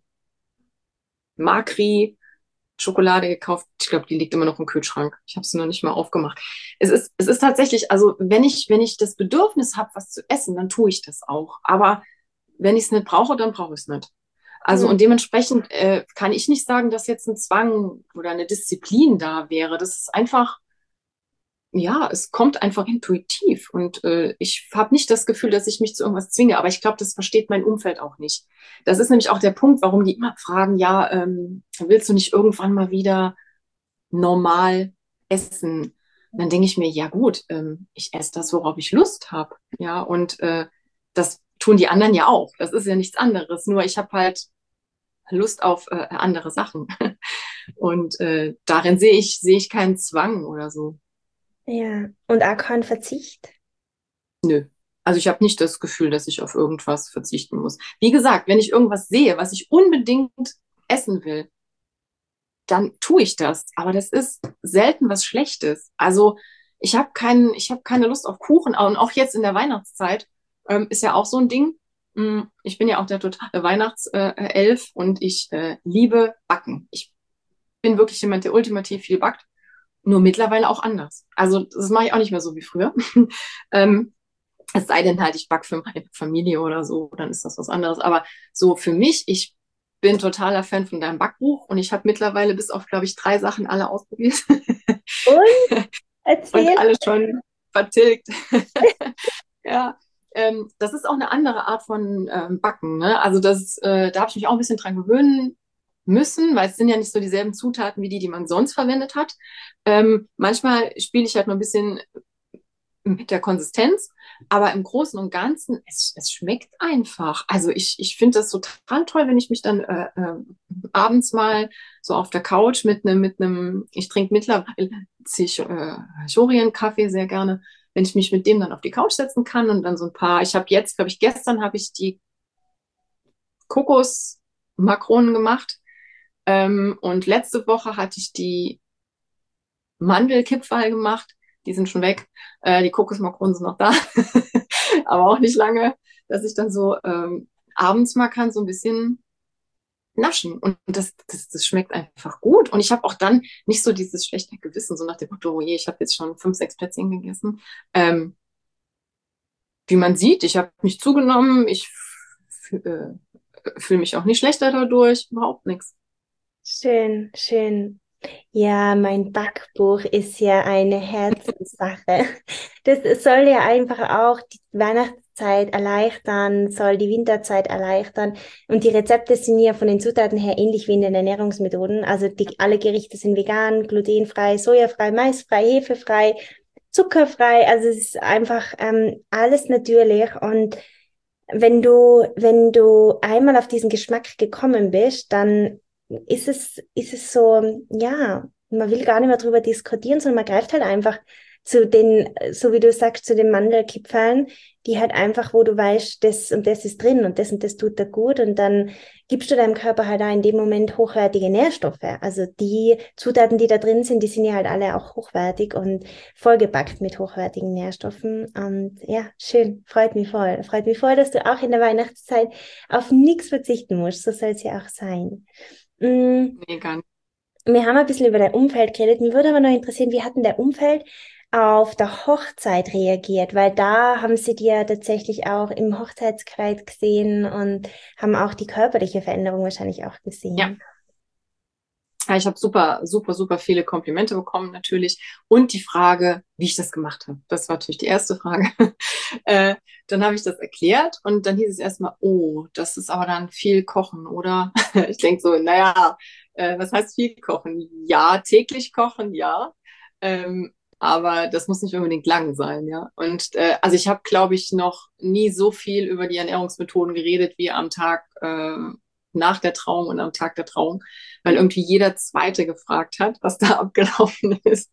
Speaker 2: Makri Schokolade gekauft. Ich glaube, die liegt immer noch im Kühlschrank. Ich habe sie noch nicht mal aufgemacht. Es ist, es ist tatsächlich, also wenn ich, wenn ich das Bedürfnis habe, was zu essen, dann tue ich das auch. Aber wenn ich es nicht brauche, dann brauche ich es nicht. Also
Speaker 1: Hm.
Speaker 2: und dementsprechend äh, kann ich nicht sagen, dass jetzt ein Zwang oder eine Disziplin da wäre. Das ist einfach, ja, es kommt einfach intuitiv und äh, ich habe nicht das Gefühl, dass ich mich zu irgendwas zwinge, aber ich glaube, das versteht mein Umfeld auch nicht. Das ist nämlich auch der Punkt, warum die immer fragen, ja, ähm, willst du nicht irgendwann mal wieder normal essen? Dann denke ich mir, ja gut, ähm, ich esse das, worauf ich Lust habe, ja, und äh, das tun die anderen ja auch. Das ist ja nichts anderes, nur ich habe halt Lust auf äh, andere Sachen und äh, darin sehe ich sehe ich keinen Zwang oder so.
Speaker 1: Ja, und auch kein Verzicht.
Speaker 2: Nö. Also ich habe nicht das Gefühl, dass ich auf irgendwas verzichten muss. Wie gesagt, wenn ich irgendwas sehe, was ich unbedingt essen will, dann tue ich das. Aber das ist selten was Schlechtes. Also ich habe kein, ich hab keine Lust auf Kuchen. Und auch jetzt in der Weihnachtszeit ähm, ist ja auch so ein Ding. Mm, Ich bin ja auch der totale Weihnachtself und ich äh, liebe Backen. Ich bin wirklich jemand, der ultimativ viel backt, nur mittlerweile auch anders. Also das mache ich auch nicht mehr so wie früher. ähm, es sei denn halt, ich backe für meine Familie oder so, dann ist das was anderes. Aber so für mich, ich bin totaler Fan von deinem Backbuch und ich habe mittlerweile bis auf, glaube ich, drei Sachen alle ausprobiert
Speaker 1: Und
Speaker 2: und
Speaker 1: erzähl.
Speaker 2: alle schon vertilgt. Ja, ähm, das ist auch eine andere Art von ähm, Backen. Ne? Also das, äh, da habe ich mich auch ein bisschen dran gewöhnen müssen, weil es sind ja nicht so dieselben Zutaten wie die, die man sonst verwendet hat. Ähm, manchmal spiele ich halt nur ein bisschen mit der Konsistenz, aber im Großen und Ganzen, es, es schmeckt einfach. Also ich, ich finde das total toll, wenn ich mich dann äh, äh, abends mal so auf der Couch mit einem, mit einem, ich trinke mittlerweile zig äh, Kaffee sehr gerne, wenn ich mich mit dem dann auf die Couch setzen kann und dann so ein paar, ich habe jetzt, glaube ich, gestern habe ich die Kokosmakronen gemacht ähm, und letzte Woche hatte ich die Mandelkipferl gemacht. Die sind schon weg. Äh, die Kokosmakronen sind noch da. Aber auch nicht lange, dass ich dann so ähm, abends mal kann, so ein bisschen naschen. Und das, das, das schmeckt einfach gut. Und ich habe auch dann nicht so dieses schlechte Gewissen, so nach dem Motto, oh je, ich habe jetzt schon fünf, sechs Plätzchen gegessen. Ähm, wie man sieht, ich habe mich zugenommen. Ich äh, fühle mich auch nicht schlechter dadurch. Überhaupt nichts.
Speaker 1: Schön, schön. Ja, mein Backbuch ist ja eine Herzenssache. Das soll ja einfach auch die Weihnachtszeit erleichtern, soll die Winterzeit erleichtern. Und die Rezepte sind ja von den Zutaten her ähnlich wie in den Ernährungsmethoden. Also die, alle Gerichte sind vegan, glutenfrei, sojafrei, maisfrei, hefefrei, zuckerfrei. Also es ist einfach ähm, alles natürlich. Und wenn du, wenn du einmal auf diesen Geschmack gekommen bist, dann ist es, ist es so, ja, man will gar nicht mehr drüber diskutieren, sondern man greift halt einfach zu den, so wie du sagst, zu den Mandelkipferln, die halt einfach, wo du weißt, das und das ist drin und das und das tut da gut und dann gibst du deinem Körper halt auch in dem Moment hochwertige Nährstoffe. Also die Zutaten, die da drin sind, die sind ja halt alle auch hochwertig und vollgepackt mit hochwertigen Nährstoffen. Und ja, schön, freut mich voll. Freut mich voll, dass du auch in der Weihnachtszeit auf nichts verzichten musst. So soll es ja auch sein. Mm,
Speaker 2: Mega.
Speaker 1: Wir haben ein bisschen über dein Umfeld geredet. Mich würde aber noch interessieren, wie hat denn dein Umfeld auf der Hochzeit reagiert? Weil da haben sie dir tatsächlich auch im Hochzeitskleid gesehen und haben auch die körperliche Veränderung wahrscheinlich auch
Speaker 2: Ja.
Speaker 1: gesehen.
Speaker 2: Ja, ich habe super, super, super viele Komplimente bekommen natürlich. Und die Frage, wie ich das gemacht habe. Das war natürlich die erste Frage. äh, dann habe ich das erklärt und dann hieß es erstmal, oh, das ist aber dann viel Kochen, oder? Ich denke so, naja, äh, was heißt viel kochen? Ja, täglich kochen, ja. Ähm, aber das muss nicht unbedingt lang sein, ja. Und äh, also ich habe, glaube ich, noch nie so viel über die Ernährungsmethoden geredet wie am Tag äh, nach der Trauung und am Tag der Trauung, weil irgendwie jeder Zweite gefragt hat, was da abgelaufen ist.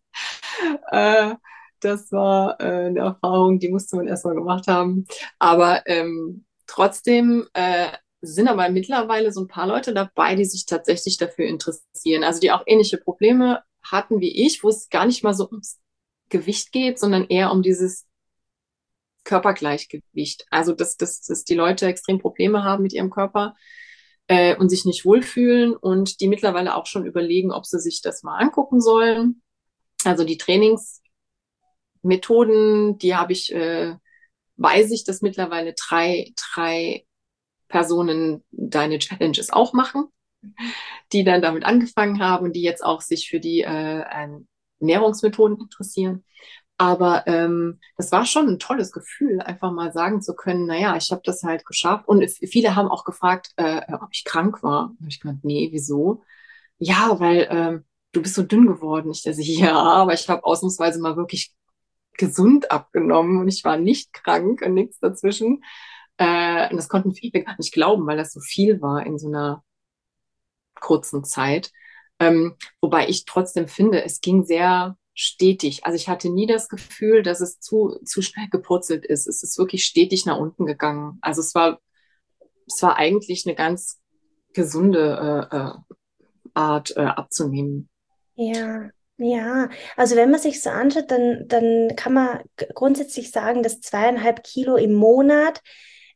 Speaker 2: Äh, das war äh, eine Erfahrung, die musste man erstmal gemacht haben. Aber ähm, trotzdem äh, sind aber mittlerweile so ein paar Leute dabei, die sich tatsächlich dafür interessieren. Also die auch ähnliche Probleme hatten wie ich, wo es gar nicht mal so ums Gewicht geht, sondern eher um dieses Körpergleichgewicht. Also dass, dass, dass die Leute extrem Probleme haben mit ihrem Körper äh, und sich nicht wohlfühlen und die mittlerweile auch schon überlegen, ob sie sich das mal angucken sollen. Also die Trainingsmethoden, die habe ich, äh, weiß ich, dass mittlerweile drei, drei Personen deine Challenges auch machen, die dann damit angefangen haben und die jetzt auch sich für die äh, Ernährungsmethoden interessieren. Aber ähm, das war schon ein tolles Gefühl, einfach mal sagen zu können, naja, ich habe das halt geschafft. Und viele haben auch gefragt, äh, ob ich krank war. Da habe ich gemeint, nee, wieso? Ja, weil ähm, du bist so dünn geworden. Ich dachte, ja, aber ich habe ausnahmsweise mal wirklich gesund abgenommen und ich war nicht krank und nichts dazwischen. Äh, und das konnten viele gar nicht glauben, weil das so viel war in so einer kurzen Zeit. Ähm, wobei ich trotzdem finde, es ging sehr stetig. Also ich hatte nie das Gefühl, dass es zu, zu schnell gepurzelt ist. Es ist wirklich stetig nach unten gegangen. Also es war, es war eigentlich eine ganz gesunde äh, äh, Art äh, abzunehmen.
Speaker 1: Ja, ja. Also wenn man sich so anschaut, dann, dann kann man g- grundsätzlich sagen, dass zweieinhalb Kilo im Monat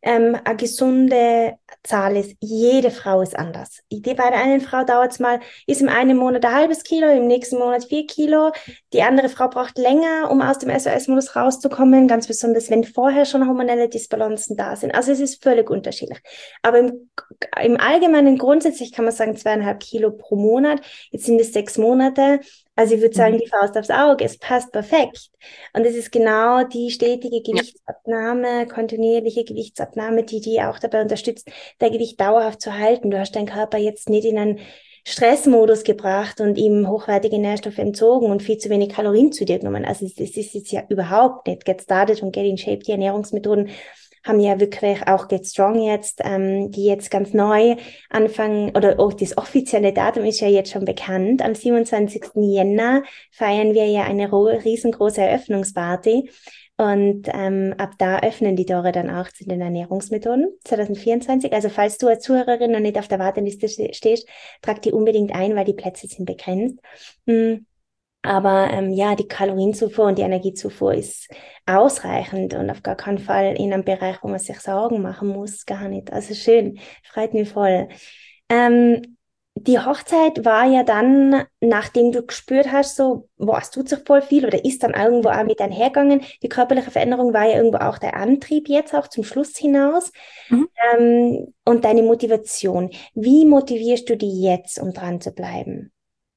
Speaker 1: ähm, eine gesunde Zahl ist. Jede Frau ist anders. Die, bei der einen Frau dauert es mal, ist im einen Monat ein halbes Kilo, im nächsten Monat vier Kilo. Die andere Frau braucht länger, um aus dem S O S-Modus rauszukommen, ganz besonders, wenn vorher schon hormonelle Disbalancen da sind. Also es ist völlig unterschiedlich. Aber im, im Allgemeinen grundsätzlich kann man sagen, zweieinhalb Kilo pro Monat. Jetzt sind es sechs Monate. Also ich würde sagen, die Faust aufs Auge, es passt perfekt. Und es ist genau die stetige
Speaker 2: Ja.
Speaker 1: Gewichtsabnahme, kontinuierliche Gewichtsabnahme, die die auch dabei unterstützt, dein Gewicht dauerhaft zu halten. Du hast deinen Körper jetzt nicht in einen Stressmodus gebracht und ihm hochwertige Nährstoffe entzogen und viel zu wenig Kalorien zu dir genommen. Also es, es ist jetzt ja überhaupt nicht. Get Started und Get in Shape, die Ernährungsmethoden, haben ja wirklich auch Get Strong jetzt, ähm, die jetzt ganz neu anfangen, oder auch das offizielle Datum ist ja jetzt schon bekannt. Am siebenundzwanzigsten Jänner feiern wir ja eine riesengroße Eröffnungsparty. Und ähm, ab da öffnen die Tore dann auch zu den Ernährungsmethoden zwanzig vierundzwanzig. Also falls du als Zuhörerin noch nicht auf der Warteliste stehst, trag die unbedingt ein, weil die Plätze sind begrenzt. Mhm. Aber ähm, ja, die Kalorienzufuhr und die Energiezufuhr ist ausreichend und auf gar keinen Fall in einem Bereich, wo man sich Sorgen machen muss, gar nicht. Also schön, freut mich voll. Ähm, die Hochzeit war ja dann, nachdem du gespürt hast, so, boah, es tut sich voll viel oder ist dann irgendwo auch mit einhergegangen. Die körperliche Veränderung war ja irgendwo auch der Antrieb jetzt auch zum Schluss hinaus.
Speaker 2: Mhm.
Speaker 1: Ähm, und deine Motivation. Wie motivierst du die jetzt, um dran zu bleiben?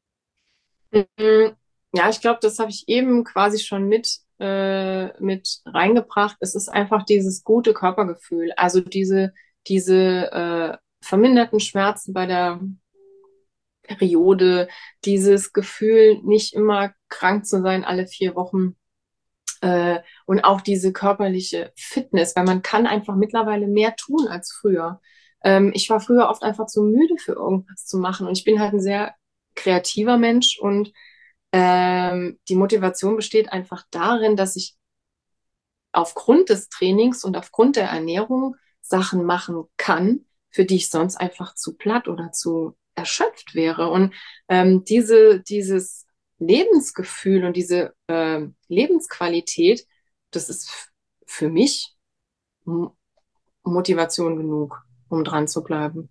Speaker 2: Mhm. Ja, ich glaube, das habe ich eben quasi schon mit, äh, mit reingebracht. Es ist einfach dieses gute Körpergefühl. Also diese, diese äh, verminderten Schmerzen bei der Periode, dieses Gefühl, nicht immer krank zu sein alle vier Wochen. Äh, und auch diese körperliche Fitness, weil man kann einfach mittlerweile mehr tun als früher. Ähm, ich war früher oft einfach zu müde für irgendwas zu machen und ich bin halt ein sehr kreativer Mensch und ähm, die Motivation besteht einfach darin, dass ich aufgrund des Trainings und aufgrund der Ernährung Sachen machen kann, für die ich sonst einfach zu platt oder zu erschöpft wäre. Und ähm, diese, dieses Lebensgefühl und diese ähm, Lebensqualität, das ist f- für mich M- Motivation genug, um dran zu bleiben.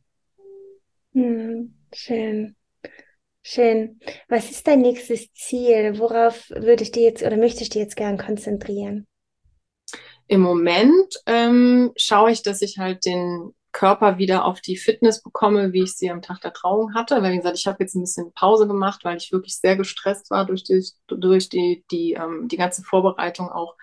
Speaker 1: Hm, schön. Schön. Was ist dein nächstes Ziel? Worauf würdest du jetzt oder möchtest du jetzt gern konzentrieren?
Speaker 2: Im Moment ähm, schaue ich, dass ich halt den Körper wieder auf die Fitness bekomme, wie ich sie am Tag der Trauung hatte. Weil, wie gesagt, ich habe jetzt ein bisschen Pause gemacht, weil ich wirklich sehr gestresst war durch die, durch die, die, ähm, die ganze Vorbereitung auch.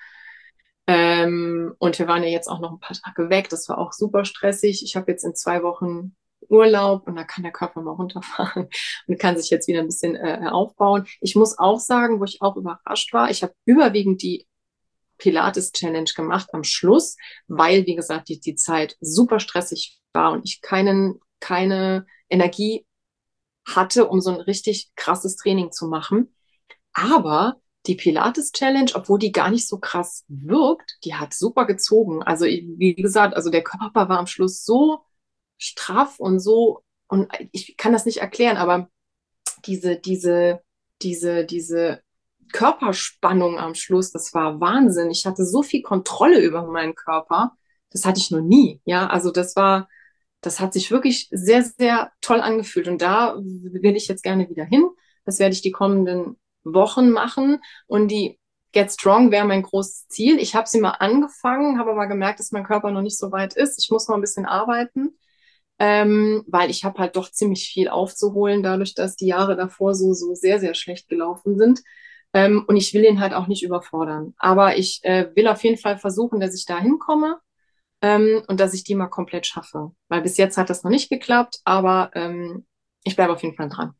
Speaker 2: Ähm, und wir waren ja jetzt auch noch ein paar Tage weg. Das war auch super stressig. Ich habe jetzt in zwei Wochen Urlaub und da kann der Körper mal runterfahren und kann sich jetzt wieder ein bisschen äh, aufbauen. Ich muss auch sagen, wo ich auch überrascht war, ich habe überwiegend die Pilates-Challenge gemacht am Schluss, weil, wie gesagt, die, die Zeit super stressig war und ich keinen, keine Energie hatte, um so ein richtig krasses Training zu machen. Aber die Pilates-Challenge, obwohl die gar nicht so krass wirkt, die hat super gezogen. Also, wie gesagt, also der Körper war am Schluss so straff und so, und ich kann das nicht erklären, aber diese, diese, diese, diese Körperspannung am Schluss, das war Wahnsinn. Ich hatte so viel Kontrolle über meinen Körper. Das hatte ich noch nie. Ja, also das war, das hat sich wirklich sehr, sehr toll angefühlt. Und da will ich jetzt gerne wieder hin. Das werde ich die kommenden Wochen machen. Und die Get Strong wäre mein großes Ziel. Ich habe sie mal angefangen, habe aber gemerkt, dass mein Körper noch nicht so weit ist. Ich muss noch ein bisschen arbeiten, ähm, weil ich habe halt doch ziemlich viel aufzuholen, dadurch, dass die Jahre davor so, so sehr, sehr schlecht gelaufen sind. Ähm, und ich will ihn halt auch nicht überfordern. Aber ich äh, will auf jeden Fall versuchen, dass ich da hinkomme, ähm, und dass ich die mal komplett schaffe. Weil bis jetzt hat das noch nicht geklappt, aber ähm, ich bleibe auf jeden Fall dran.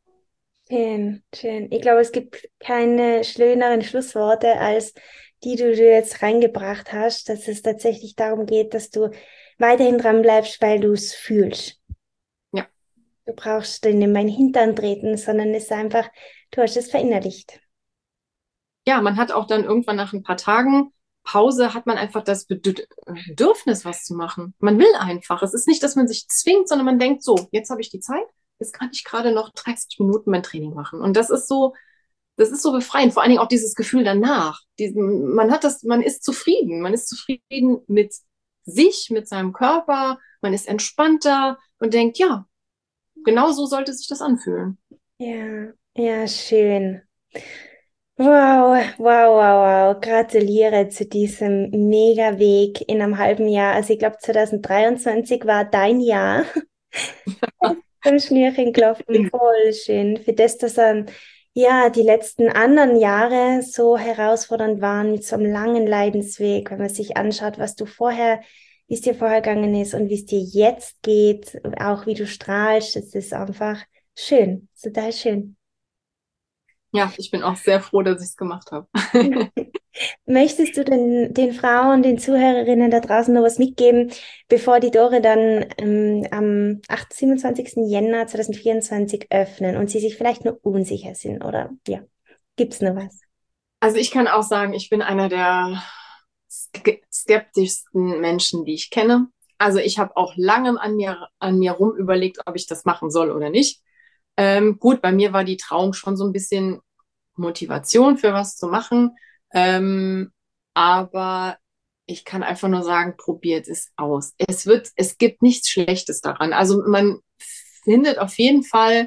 Speaker 1: Schön, schön. Ich glaube, es gibt keine schöneren Schlussworte, als die du dir jetzt reingebracht hast, dass es tatsächlich darum geht, dass du weiterhin dran bleibst, weil du es fühlst.
Speaker 2: Ja.
Speaker 1: Du brauchst in mein Hintern treten, sondern es ist einfach, du hast es verinnerlicht.
Speaker 2: Ja, man hat auch dann irgendwann nach ein paar Tagen Pause, hat man einfach das Bedürf- Bedürfnis, was zu machen. Man will einfach. Es ist nicht, dass man sich zwingt, sondern man denkt so, jetzt habe ich die Zeit, jetzt kann ich gerade noch dreißig Minuten mein Training machen. Und das ist so, das ist so befreiend. Vor allen Dingen auch dieses Gefühl danach. Diesen, man hat das, man ist zufrieden. Man ist zufrieden mit sich, mit seinem Körper, man ist entspannter und denkt, ja, genau so sollte sich das anfühlen.
Speaker 1: Ja, ja, schön. Wow, wow, wow, wow. Gratuliere zu diesem Mega-Weg in einem halben Jahr. Also ich glaube, zwanzig dreiundzwanzig war dein Jahr. Beim Schnürchen klopfen, voll schön. Für das, dass ähm, ja, die letzten anderen Jahre so herausfordernd waren mit so einem langen Leidensweg, wenn man sich anschaut, was du vorher, wie es dir vorher gegangen ist und wie es dir jetzt geht, auch wie du strahlst, das ist einfach schön, total schön.
Speaker 2: Ja, ich bin auch sehr froh, dass ich es gemacht habe.
Speaker 1: Möchtest du den, den Frauen, den Zuhörerinnen da draußen noch was mitgeben, bevor die Tore dann ähm, am acht siebenundzwanzigsten Jänner zweitausendvierundzwanzig öffnen und sie sich vielleicht noch unsicher sind? Oder ja, gibt's noch was?
Speaker 2: Also ich kann auch sagen, ich bin einer der ske- skeptischsten Menschen, die ich kenne. Also ich habe auch lange an mir, an mir rum überlegt, ob ich das machen soll oder nicht. Ähm, gut, bei mir war die Trauung schon so ein bisschen Motivation für was zu machen. Ähm, aber ich kann einfach nur sagen, probiert es aus. Es wird, es gibt nichts Schlechtes daran. Also man findet auf jeden Fall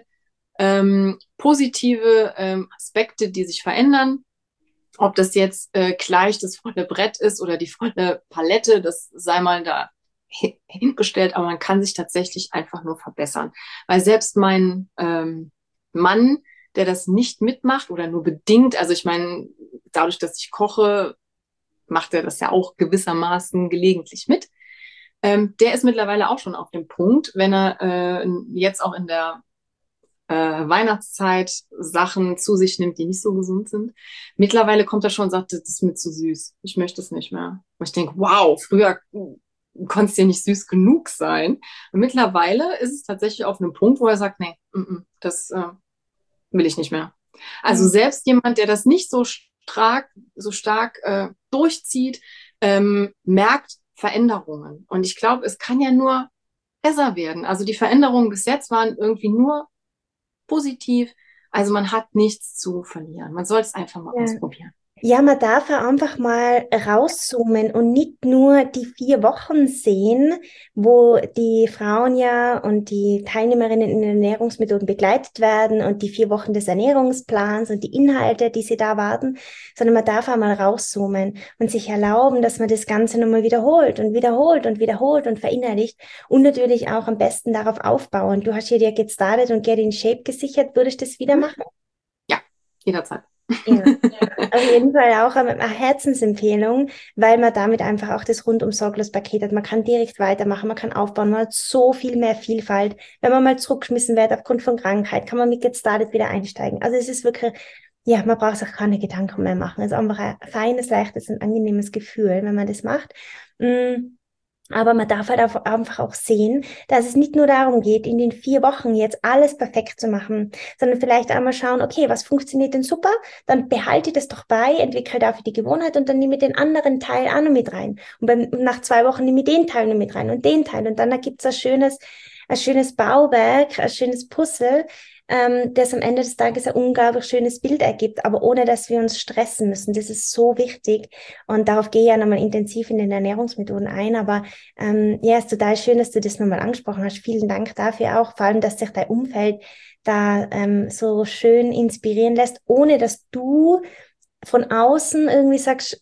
Speaker 2: ähm, positive ähm, Aspekte, die sich verändern. Ob das jetzt äh, gleich das volle Brett ist oder die volle Palette, das sei mal da hingestellt, aber man kann sich tatsächlich einfach nur verbessern. Weil selbst mein ähm, Mann, der das nicht mitmacht oder nur bedingt, also ich meine, dadurch, dass ich koche, macht er das ja auch gewissermaßen gelegentlich mit. Ähm, der ist mittlerweile auch schon auf dem Punkt, wenn er äh, jetzt auch in der äh, Weihnachtszeit Sachen zu sich nimmt, die nicht so gesund sind. Mittlerweile kommt er schon und sagt, das ist mir zu süß. Ich möchte es nicht mehr. Und ich denke, wow, früher konnte es ja nicht süß genug sein. Und mittlerweile ist es tatsächlich auf einem Punkt, wo er sagt, nee, mm, mm, das äh, will ich nicht mehr. Also
Speaker 1: Mhm.
Speaker 2: selbst jemand, der das nicht so stark, so stark äh, durchzieht, ähm, merkt Veränderungen. Und ich glaube, es kann ja nur besser werden. Also die Veränderungen bis jetzt waren irgendwie nur positiv. Also man hat nichts zu verlieren. Man soll es einfach mal
Speaker 1: Ja.
Speaker 2: ausprobieren.
Speaker 1: Ja, man darf auch einfach mal rauszoomen und nicht nur die vier Wochen sehen, wo die Frauen ja und die Teilnehmerinnen in den Ernährungsmethoden begleitet werden und die vier Wochen des Ernährungsplans und die Inhalte, die sie da erwarten, sondern man darf auch mal rauszoomen und sich erlauben, dass man das Ganze nochmal wiederholt und wiederholt und wiederholt und verinnerlicht und natürlich auch am besten darauf aufbauen. Du hast hier dir Get Started und Get in Shape gesichert. Würdest du das wieder machen?
Speaker 2: Ja, jederzeit.
Speaker 1: Ja. Auf jeden Fall auch eine eine Herzensempfehlung, weil man damit einfach auch das rundum sorglos Paket hat. Man kann direkt weitermachen, man kann aufbauen, man hat so viel mehr Vielfalt. Wenn man mal zurückgeschmissen wird aufgrund von Krankheit, kann man mit Get Started wieder einsteigen. Also es ist wirklich, ja, man braucht sich keine Gedanken mehr machen. Es ist einfach ein feines, leichtes und angenehmes Gefühl, wenn man das macht. Mm. Aber man darf halt auch einfach auch sehen, dass es nicht nur darum geht, in den vier Wochen jetzt alles perfekt zu machen, sondern vielleicht einmal schauen, okay, was funktioniert denn super? Dann behalte das doch bei, entwickle dafür die Gewohnheit und dann nehme ich den anderen Teil auch noch mit rein. Und beim, nach zwei Wochen nehme ich den Teil noch mit rein und den Teil. Und dann ergibt es ein schönes, ein schönes Bauwerk, ein schönes Puzzle, ähm, das am Ende des Tages ein unglaublich schönes Bild ergibt, aber ohne, dass wir uns stressen müssen. Das ist so wichtig. Und darauf gehe ich ja nochmal intensiv in den Ernährungsmethoden ein, aber ähm, ja, ist total schön, dass du das nochmal angesprochen hast. Vielen Dank dafür auch, vor allem, dass sich dein Umfeld da ähm, so schön inspirieren lässt, ohne dass du von außen irgendwie sagst,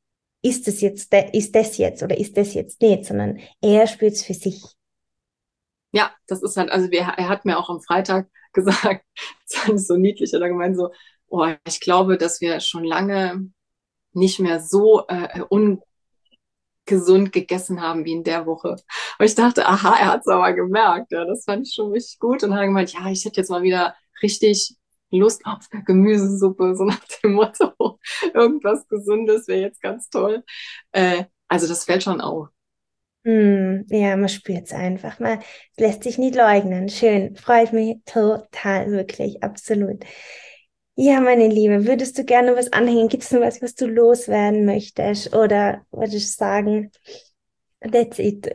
Speaker 1: ist das jetzt, ist das jetzt oder ist das jetzt nicht, sondern er spürt es für sich.
Speaker 2: Ja, das ist halt, also wir, er hat mir auch am Freitag gesagt, das fand ich so niedlich, er hat gemeint so, oh, ich glaube, dass wir schon lange nicht mehr so äh, ungesund gegessen haben wie in der Woche. Und ich dachte, aha, er hat es aber gemerkt. Ja, das fand ich schon richtig gut. Und dann hat er gemeint, ja, ich hätte jetzt mal wieder richtig Lust auf eine Gemüsesuppe, so nach dem Motto, irgendwas Gesundes wäre jetzt ganz toll. Äh, also das fällt schon auf.
Speaker 1: Hm, ja, man spürt es einfach. Man es lässt sich nicht leugnen. Schön, freut mich total, wirklich, absolut. Ja, meine Liebe, würdest du gerne was anhängen? Gibt es noch was, was du loswerden möchtest? Oder würdest du sagen, that's it?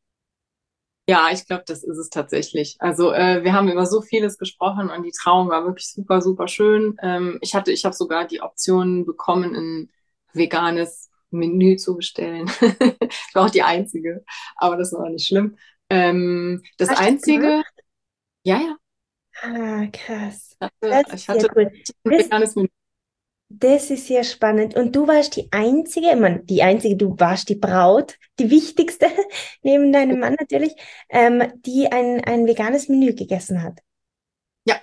Speaker 2: Ja, ich glaube, das ist es tatsächlich. Also äh, wir haben über so vieles gesprochen und die Trauung war wirklich super, super schön. Ähm, ich hatte, ich habe sogar die Option bekommen, ein veganes Menü zu bestellen. Ich war auch die Einzige, aber das war auch nicht schlimm. Ähm, das
Speaker 1: Hast du das
Speaker 2: Einzige,
Speaker 1: gemacht?
Speaker 2: ja, ja,
Speaker 1: Ah, krass.
Speaker 2: ich hatte,
Speaker 1: Das ist
Speaker 2: ich
Speaker 1: sehr
Speaker 2: hatte
Speaker 1: cool.
Speaker 2: ein
Speaker 1: Das,
Speaker 2: veganes Menü.
Speaker 1: das ist sehr spannend. Und du warst die Einzige, ich meine, die Einzige, du warst die Braut, die wichtigste, neben deinem Mann natürlich, ähm, die ein, ein veganes Menü gegessen hat.
Speaker 2: Ja,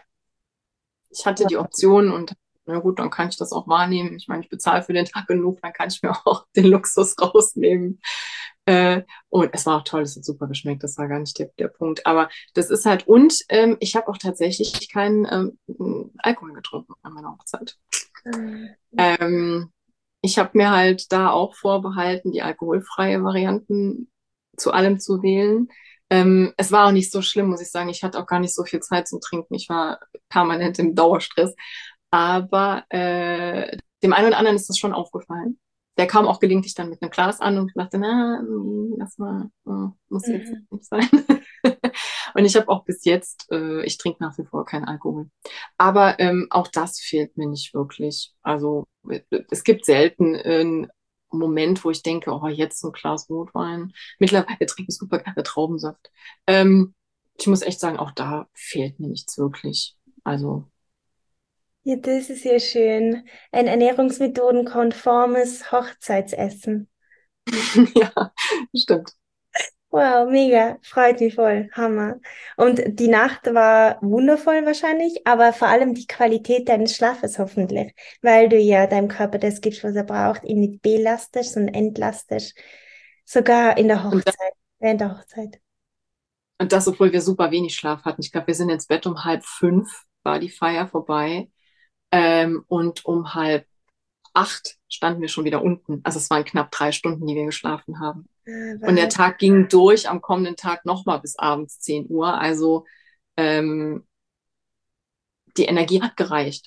Speaker 2: ich hatte die Option und na gut, dann kann ich das auch wahrnehmen. Ich meine, ich bezahle für den Tag genug, dann kann ich mir auch den Luxus rausnehmen. Äh, und es war auch toll, es hat super geschmeckt, das war gar nicht der, der Punkt. Aber das ist halt, und ähm, ich habe auch tatsächlich keinen ähm, Alkohol getrunken an meiner Hochzeit.
Speaker 1: Ah,
Speaker 2: Ähm, ich habe mir halt da auch vorbehalten, die alkoholfreie Varianten zu allem zu wählen. Ähm, es war auch nicht so schlimm, muss ich sagen. Ich hatte auch gar nicht so viel Zeit zum Trinken. Ich war permanent im Dauerstress. Aber äh, dem einen oder anderen ist das schon aufgefallen. Der kam auch gelegentlich dann mit einem Glas an und dachte, na, mm, das mal, oh, muss jetzt
Speaker 1: mhm.
Speaker 2: nicht sein. Und ich habe auch bis jetzt, äh, ich trinke nach wie vor keinen Alkohol. Aber ähm, auch das fehlt mir nicht wirklich. Also äh, es gibt selten einen Moment, wo ich denke, oh, jetzt ein Glas Rotwein. Mittlerweile trinke ich super gerne Traubensaft. Ähm, ich muss echt sagen, auch da fehlt mir nichts wirklich. Also
Speaker 1: Ja, das ist ja schön. Ein ernährungsmethodenkonformes Hochzeitsessen.
Speaker 2: ja, stimmt.
Speaker 1: Wow, mega, freut mich voll, Hammer. Und die Nacht war wundervoll wahrscheinlich, aber vor allem die Qualität deines Schlafes hoffentlich, weil du ja deinem Körper das gibst, was er braucht, ihn nicht belastest und entlastest, sogar in der
Speaker 2: Und das,
Speaker 1: Hochzeit, während der Hochzeit.
Speaker 2: und das, obwohl wir super wenig Schlaf hatten. Ich glaube, wir sind ins Bett um halb fünf, war die Feier vorbei. Ähm, und um halb acht standen wir schon wieder unten. Also es waren knapp drei Stunden, die wir geschlafen haben.
Speaker 1: Ah,
Speaker 2: Und der
Speaker 1: Wahnsinn.
Speaker 2: Tag ging durch am kommenden Tag nochmal bis abends zehn Uhr. Also ähm, die Energie hat gereicht.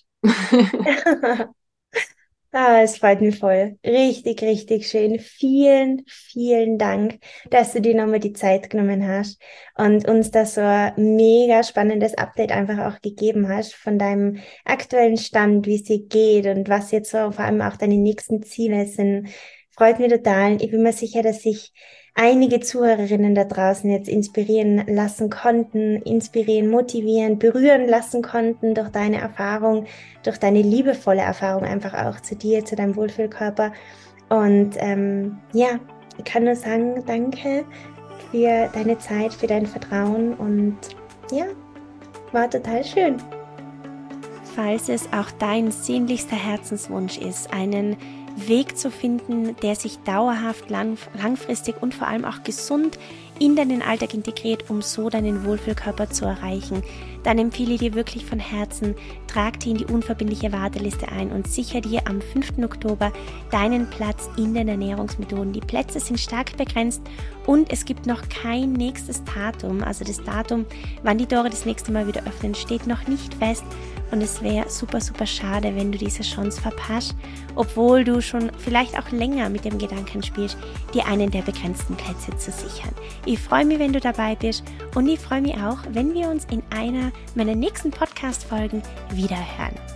Speaker 1: Ah, es freut mich voll. Richtig, richtig schön. Vielen, vielen Dank, dass du dir nochmal die Zeit genommen hast und uns da so ein mega spannendes Update einfach auch gegeben hast von deinem aktuellen Stand, wie es dir geht und was jetzt so vor allem auch deine nächsten Ziele sind. Freut mich total. Ich bin mir sicher, dass sich einige Zuhörerinnen da draußen jetzt inspirieren lassen konnten, inspirieren, motivieren, berühren lassen konnten durch deine Erfahrung, durch deine liebevolle Erfahrung einfach auch zu dir, zu deinem Wohlfühlkörper. Und ähm, ja, ich kann nur sagen, danke für deine Zeit, für dein Vertrauen und ja, war total schön. Falls es auch dein sehnlichster Herzenswunsch ist, einen Weg zu finden, der sich dauerhaft, lang, langfristig und vor allem auch gesund in deinen Alltag integriert, um so deinen Wohlfühlkörper zu erreichen, dann empfehle ich dir wirklich von Herzen, trag dich in die unverbindliche Warteliste ein und sichere dir am fünften Oktober deinen Platz in den Ernährungsmethoden. Die Plätze sind stark begrenzt und es gibt noch kein nächstes Datum. Also das Datum, wann die Tore das nächste Mal wieder öffnen, steht noch nicht fest. Und es wäre super, super schade, wenn du diese Chance verpasst, obwohl du schon vielleicht auch länger mit dem Gedanken spielst, dir einen der begrenzten Plätze zu sichern. Ich freue mich, wenn du dabei bist und ich freue mich auch, wenn wir uns in einer meiner nächsten Podcast-Folgen wiederhören.